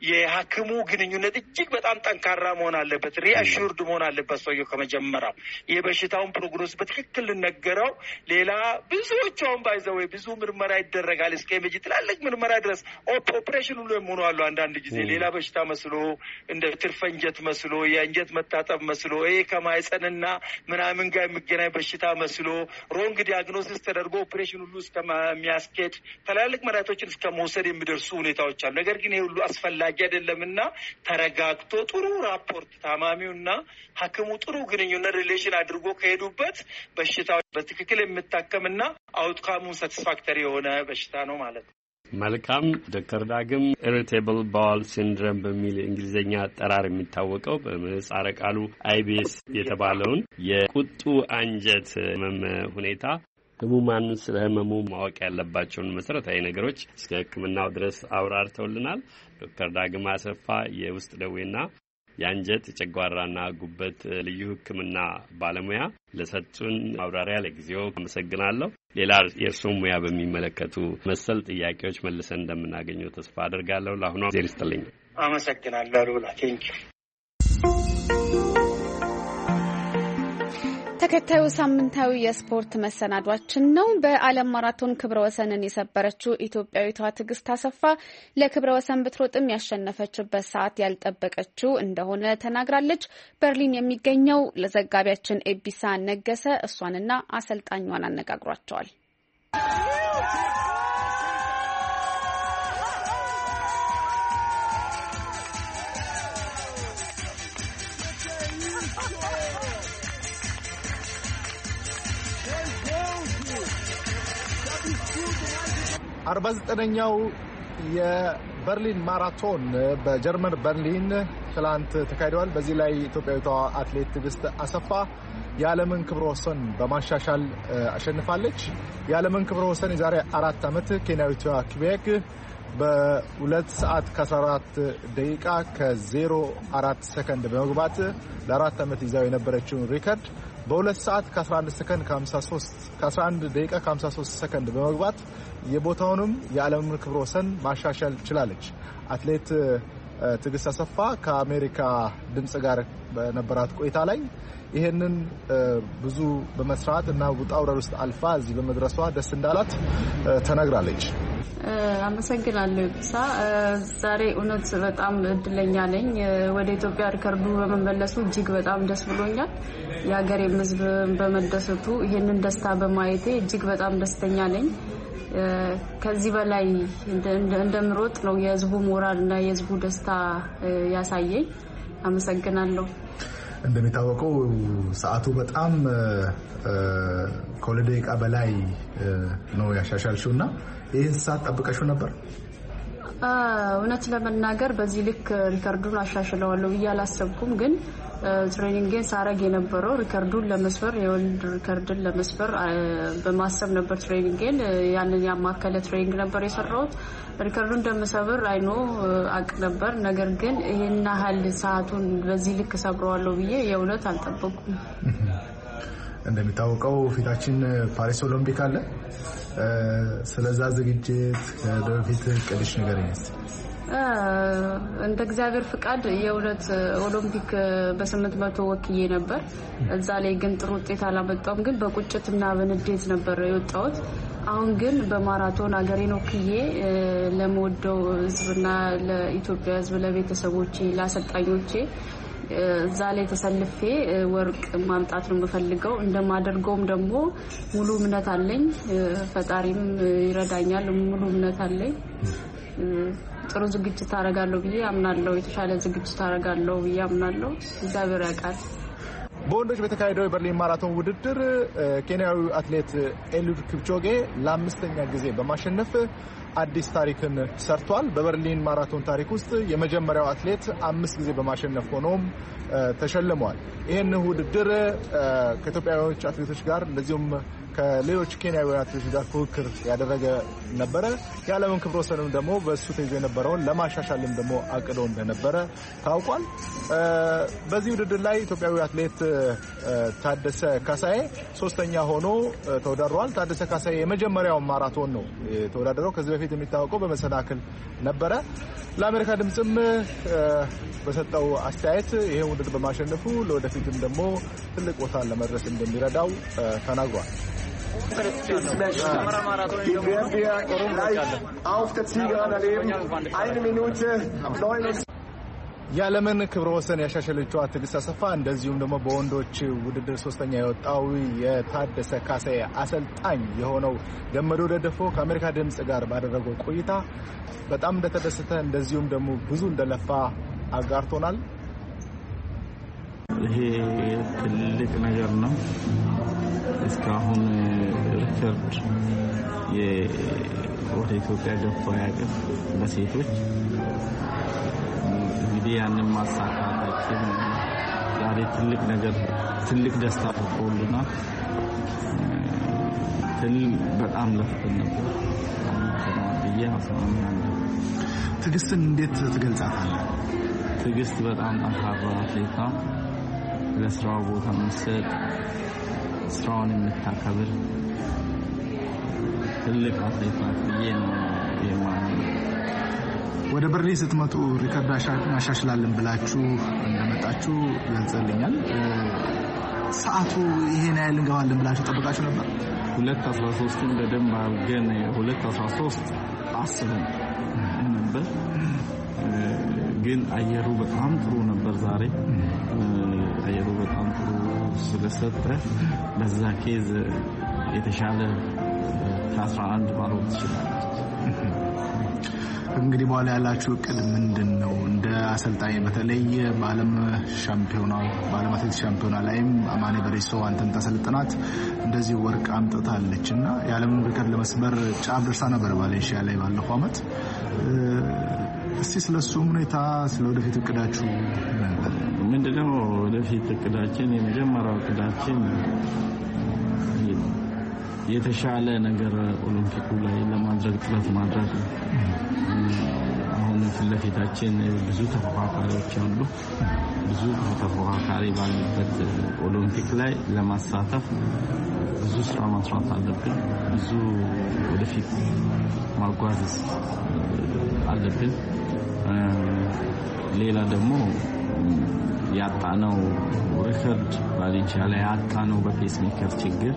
የሐኪሙ ግንኙነት እጅግ በጣም ጠንካራ መሆን አለበት። ሪአሹርድ መሆን አለበት ሰውየው ከመጀመሪያው የበሽታውን ፕሮግኖስ በትክክል ልነገረው። ሌላ ብዙዎቹ አሁን ባይዘው ብዙ ምርመራ ይደረጋል እስከ ኢሜጅ ትላልቅ ምርመራ ድረስ ኦፕሬሽን ሁሉ የሚሆኑ አሉ። አንዳንድ ጊዜ ሌላ በሽታ መስሎ እንደ ትርፍ አንጀት መስሎ የአንጀት መታጠብ መስሎ ይሄ ከማይጸንና ምናምን ጋር የሚገናኝ በሽታ መስሎ ሮንግ ዲያግኖሲስ ተደርጎ ኦፕሬሽን ሁሉ እስከሚያስኬድ ትላልቅ መራቶች እስከ መውሰድ የሚደርሱ ሁኔታዎች አሉ። ነገር ግን ይሄ ሁሉ አስፈላጊ አይደለምና ተረጋግቶ ጥሩ ራፖርት ታማሚውና ሐኪሙ ጥሩ ግንኙነት ሪሌሽን አድርጎ ከሄዱበት በሽታው በትክክል የሚታከምና አውትካሙ ሳቲስፋክተሪ የሆነ በሽታ ነው ማለት ነው። መልካም ዶክተር ዳግም ኢሪቴብል ባውል ሲንድሮም በሚል እንግሊዝኛ አጠራር የሚታወቀው በምህጻረ ቃሉ IBS የተባለውን የቁጡ አንጀት ህመም ሁኔታ ህሙማን ስለ ህመሙ ማወቅ ያለባቸውን መሰረታዊ ነገሮች እስከ ሕክምናው ድረስ አብራርተውልናል። ዶክተር ዳግም አሰፋ የውስጥ ደዌና የአንጀት የጨጓራና ጉበት ልዩ ሕክምና ባለሙያ ለሰጡን ማብራሪያ ለጊዜው አመሰግናለሁ። ሌላ የእርስዎን ሙያ በሚመለከቱ መሰል ጥያቄዎች መልሰን እንደምናገኘው ተስፋ አድርጋለሁ። ለአሁኑ ዜር ይስጥልኝ። አመሰግናለሁ ሉላ። ቴንኪው። ተከታዩ ሳምንታዊ የስፖርት መሰናዷችን ነው። በዓለም ማራቶን ክብረ ወሰንን የሰበረችው ኢትዮጵያዊቷ ትዕግስት አሰፋ ለክብረ ወሰን ብትሮጥም ያሸነፈችበት ሰዓት ያልጠበቀችው እንደሆነ ተናግራለች። በርሊን የሚገኘው ለዘጋቢያችን ኤቢሳ ነገሰ እሷንና አሰልጣኟን አነጋግሯቸዋል። አርባ ዘጠነኛው የበርሊን ማራቶን በጀርመን በርሊን ትላንት ተካሂደዋል። በዚህ ላይ ኢትዮጵያዊቷ አትሌት ትዕግስት አሰፋ የዓለምን ክብረ ወሰን በማሻሻል አሸንፋለች። የዓለምን ክብረ ወሰን የዛሬ 4 ዓመት ኬንያዊቷ ኪቤክ በ2 ሰዓት ከ14 ደቂቃ ከ04 ሰከንድ በመግባት ለ4 ዓመት ይዛው የነበረችውን ሪከርድ በ2 ሰዓት ከ11 ሰከንድ ከ11 ደቂቃ ከ53 ሰከንድ በመግባት የቦታውንም የዓለምን ክብረ ወሰን ማሻሻል ችላለች። አትሌት ትዕግስት አሰፋ ከአሜሪካ ድምጽ ጋር በነበራት ቆይታ ላይ ይሄንን ብዙ በመስራት እና ውጣ ውረድ ውስጥ አልፋ እዚህ በመድረሷ ደስ እንዳላት ተናግራለች። አመሰግናለሁ ኢብሳ። ዛሬ እውነት በጣም እድለኛ ነኝ። ወደ ኢትዮጵያ ሪከርዱ በመመለሱ እጅግ በጣም ደስ ብሎኛል። የሀገሬ ሕዝብ በመደሰቱ ይሄንን ደስታ በማየቴ እጅግ በጣም ደስተኛ ነኝ። ከዚህ በላይ እንደምሮጥ ነው የህዝቡ ሞራል እና የህዝቡ ደስታ ያሳየኝ። አመሰግናለሁ። እንደሚታወቀው ሰዓቱ በጣም ከሁለት ደቂቃ በላይ ነው ያሻሻልሽውና ይህን ሰዓት ጠብቀሽው ነበር? እውነት ለመናገር በዚህ ልክ ሪከርዱን አሻሽለዋለሁ ብዬ አላሰብኩም። ግን ትሬኒንግን ሳረግ የነበረው ሪከርዱን ለመስበር የወልድ ሪከርድን ለመስበር በማሰብ ነበር። ትሬኒንግን ያንን ያማከለ ትሬኒንግ ነበር የሰራሁት። ሪከርዱን እንደምሰብር አይኖ አቅ ነበር። ነገር ግን ይሄን ያህል ሰዓቱን በዚህ ልክ ሰብረዋለሁ ብዬ የእውነት አልጠበቅኩም። እንደሚታወቀው ፊታችን ፓሪስ ኦሎምፒክ አለ። ስለዛ ዝግጅት ወደፊት ቅድሽ ነገር ይነስ እንደ እግዚአብሔር ፍቃድ የእውነት ኦሎምፒክ በ800 ወክዬ ነበር። እዛ ላይ ግን ጥሩ ውጤት አላመጣሁም። ግን በቁጭትና በንዴት ነበር የወጣሁት። አሁን ግን በማራቶን አገሬን ወክዬ ለመወደው ህዝብና ለኢትዮጵያ ህዝብ፣ ለቤተሰቦቼ፣ ለአሰልጣኞቼ እዛ ላይ ተሰልፌ ወርቅ ማምጣት ነው የምፈልገው። እንደማደርገውም ደግሞ ሙሉ እምነት አለኝ። ፈጣሪም ይረዳኛል። ሙሉ እምነት አለኝ። ጥሩ ዝግጅት አደርጋለሁ ብዬ አምናለሁ። የተሻለ ዝግጅት አደርጋለሁ ብዬ አምናለሁ። እግዚአብሔር ያውቃል። በወንዶች በተካሄደው የበርሊን ማራቶን ውድድር ኬንያዊ አትሌት ኤሊud ኪፕቾጌ ለአምስተኛ ጊዜ በማሸነፍ አዲስ ታሪክን ሰርቷል። በበርሊን ማራቶን ታሪክ ውስጥ የመጀመሪያው አትሌት 5 ጊዜ በማሸነፍ ሆኖም ተሸልሟል። ይህን ውድድር ከኢትዮጵያውያን አትሌቶች ጋር እንደዚሁም ከሌሎች ኬንያዊ አትሌቶች ጋር ፉክክር ያደረገ ነበረ። የዓለምን ክብረ ወሰንም ደግሞ በእሱ ተይዞ የነበረውን ለማሻሻልም ደግሞ አቅዶ እንደነበረ ታውቋል። በዚህ ውድድር ላይ ኢትዮጵያዊ አትሌት ታደሰ ካሳዬ 3ኛ ሆኖ ተወዳድሯል። ታደሰ ካሳዬ የመጀመሪያው ማራቶን ነው የተወዳደረው። ከዚህ በፊት የሚታወቀው በመሰናክል ነበረ። ለአሜሪካ ድምጽም በሰጠው አስተያየት ይሄ ውድድር በማሸነፉ ለወደፊትም ደግሞ ትልቅ ቦታ ለመድረስ እንደሚረዳው ተናግሯል። የዓለምን ክብረ ወሰን ያሻሸለችው ትዕግስት አሰፋ እንደዚሁም ደግሞ በወንዶች ውድድር 3ኛ የወጣው የታደሰ ካሳዬ አሰልጣኝ የሆነው ገመዶ ደደፎ ከአሜሪካ ድምጽ ጋር ባደረገው ቆይታ በጣም እንደተደሰተ እንደዚሁም ደግሞ ብዙ እንደለፋ አጋርቶናል። ይሄ ትልቅ ነገር ነው። እስካሁን ሪከርድ ወደ ኢትዮጵያ ገብቶ አያውቅም በሴቶች። እንግዲህ ያንን ማሳካታችን ዛሬ ትልቅ ነገር፣ ትልቅ ደስታ ፈጥሮልናል። በጣም ለፍተን ነበር ብዬ አስባለሁ። ትዕግስትን እንዴት ትገልጻታለህ? ትዕግስት በጣም ጠንካራ አትሌት ናት። ለስራው ቦታ የምትሰጥ፣ ስራውን የምታከብር ትልቅ አትሌት ናት ብዬ ነው የማምነው። ወደ በርሊን ስትመጡ ሪከርድ አሻሽላለን ብላችሁ እንደመጣችሁ ገልጸልኛል። ሰዓቱ ይሄን ያህል እንገባለን ብላችሁ ጠብቃችሁ ነበር? 2:13 በደንብ አድርገን 2:13 አስበን ነበር። ግን አየሩ በጣም ጥሩ ነበር ዛሬ። አየሩ በጣም ጥሩ ስለሰጠ በዛ ኬዝ የተሻለ ከ11 ማሮጥ ይችላል። እንግዲህ በኋላ ያላችሁ እቅድ ምንድነው? እንደ አሰልጣኝ በተለይ በዓለም አትሌቲክስ ሻምፒዮና ላይም አማኔ በሬሶ አንተን ተሰልጥናት እንደዚህ ወርቅ አምጥታለችና የዓለምን ሪከርድ ለመስበር ጫፍ ደርሳ ነበር ቫሌንሺያ ላይ ባለፈው ዓመት። እስቲ ስለሱ ሁኔታ ስለ ወደፊት እቅዳችሁ ምንድነው? ወደፊት እቅዳችን የመጀመሪያው እቅዳችን የተሻለ ነገር ኦሎምፒኩ ላይ ለማድረግ ጥረት ማድረግ ነው። አሁን ለፊታችን ብዙ ተፎካካሪዎች አሉ። ብዙ ተፎካካሪ ባሉበት ኦሎምፒክ ላይ ለማሳተፍ ብዙ ስራ መስራት አለብን። ብዙ ወደፊት ማጓዝ አለብን። ሌላ ደግሞ ያጣነው ሪከርድ ቫሌንሺያ ላይ ያጣነው በፔስ ሜከር ችግር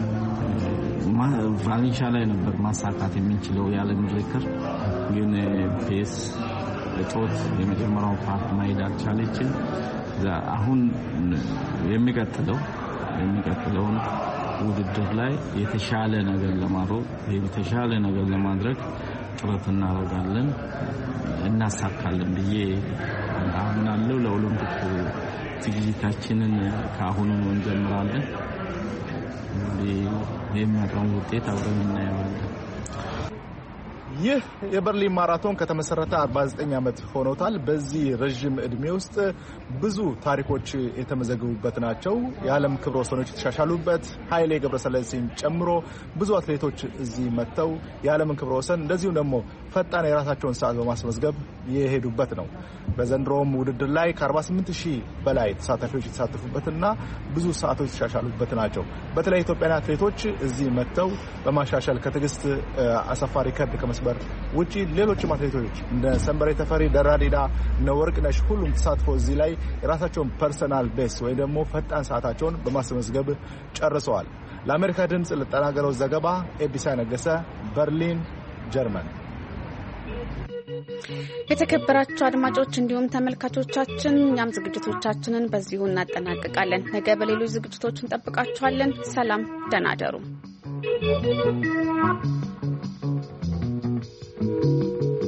ቫሌንሺያ ላይ ነበር ማሳካት የምንችለው የዓለም ሪከርድ። ግን ፔስ እጦት የመጀመሪያው ፓርት ማሄድ አልቻለችም። አሁን የሚቀጥለውን ውድድር ላይ የተሻለ ነገር ለማድረግ የተሻለ ነገር ለማድረግ ጥረት እናደርጋለን እናሳካለን ብዬ አምናለሁ። ለኦሎምፒክ ዝግጅታችንን ከአሁኑ እንጀምራለን። የሚያቀርቡ ውጤት አብረን እናየዋለን። ይህ የበርሊን ማራቶን ከተመሰረተ 49 ዓመት ሆኖታል። በዚህ ረጅም እድሜ ውስጥ ብዙ ታሪኮች የተመዘገቡበት ናቸው። የዓለም ክብረ ወሰኖች የተሻሻሉበት ኃይሌ ገብረሰላሴን ጨምሮ ብዙ አትሌቶች እዚህ መጥተው የዓለምን ክብረ ወሰን እንደዚሁም ደግሞ ፈጣን የራሳቸውን ሰዓት በማስመዝገብ የሄዱበት ነው። በዘንድሮም ውድድር ላይ ከ48000 በላይ ተሳታፊዎች የተሳተፉበትና ብዙ ሰዓቶች የተሻሻሉበት ናቸው። በተለይ ኢትዮጵያውያን አትሌቶች እዚህ መጥተው በማሻሻል ከትዕግስት አሰፋ ሪከርድ ከመስበር ውጪ ሌሎችም አትሌቶች እንደ ሰንበሬ ተፈሪ፣ ደራዲዳ፣ እነ ወርቅነሽ ሁሉም ተሳትፎ እዚህ ላይ የራሳቸውን ፐርሰናል ቤስት ወይ ደግሞ ፈጣን ሰዓታቸውን በማስመዝገብ ጨርሰዋል። ለአሜሪካ ድምጽ ለተጠናቀረው ዘገባ ኤቢሳ ነገሰ፣ በርሊን ጀርመን። የተከበራችሁ አድማጮች እንዲሁም ተመልካቾቻችን እኛም ዝግጅቶቻችንን በዚሁ እናጠናቅቃለን። ነገ በሌሎች ዝግጅቶች እንጠብቃችኋለን። ሰላም፣ ደህና እደሩ።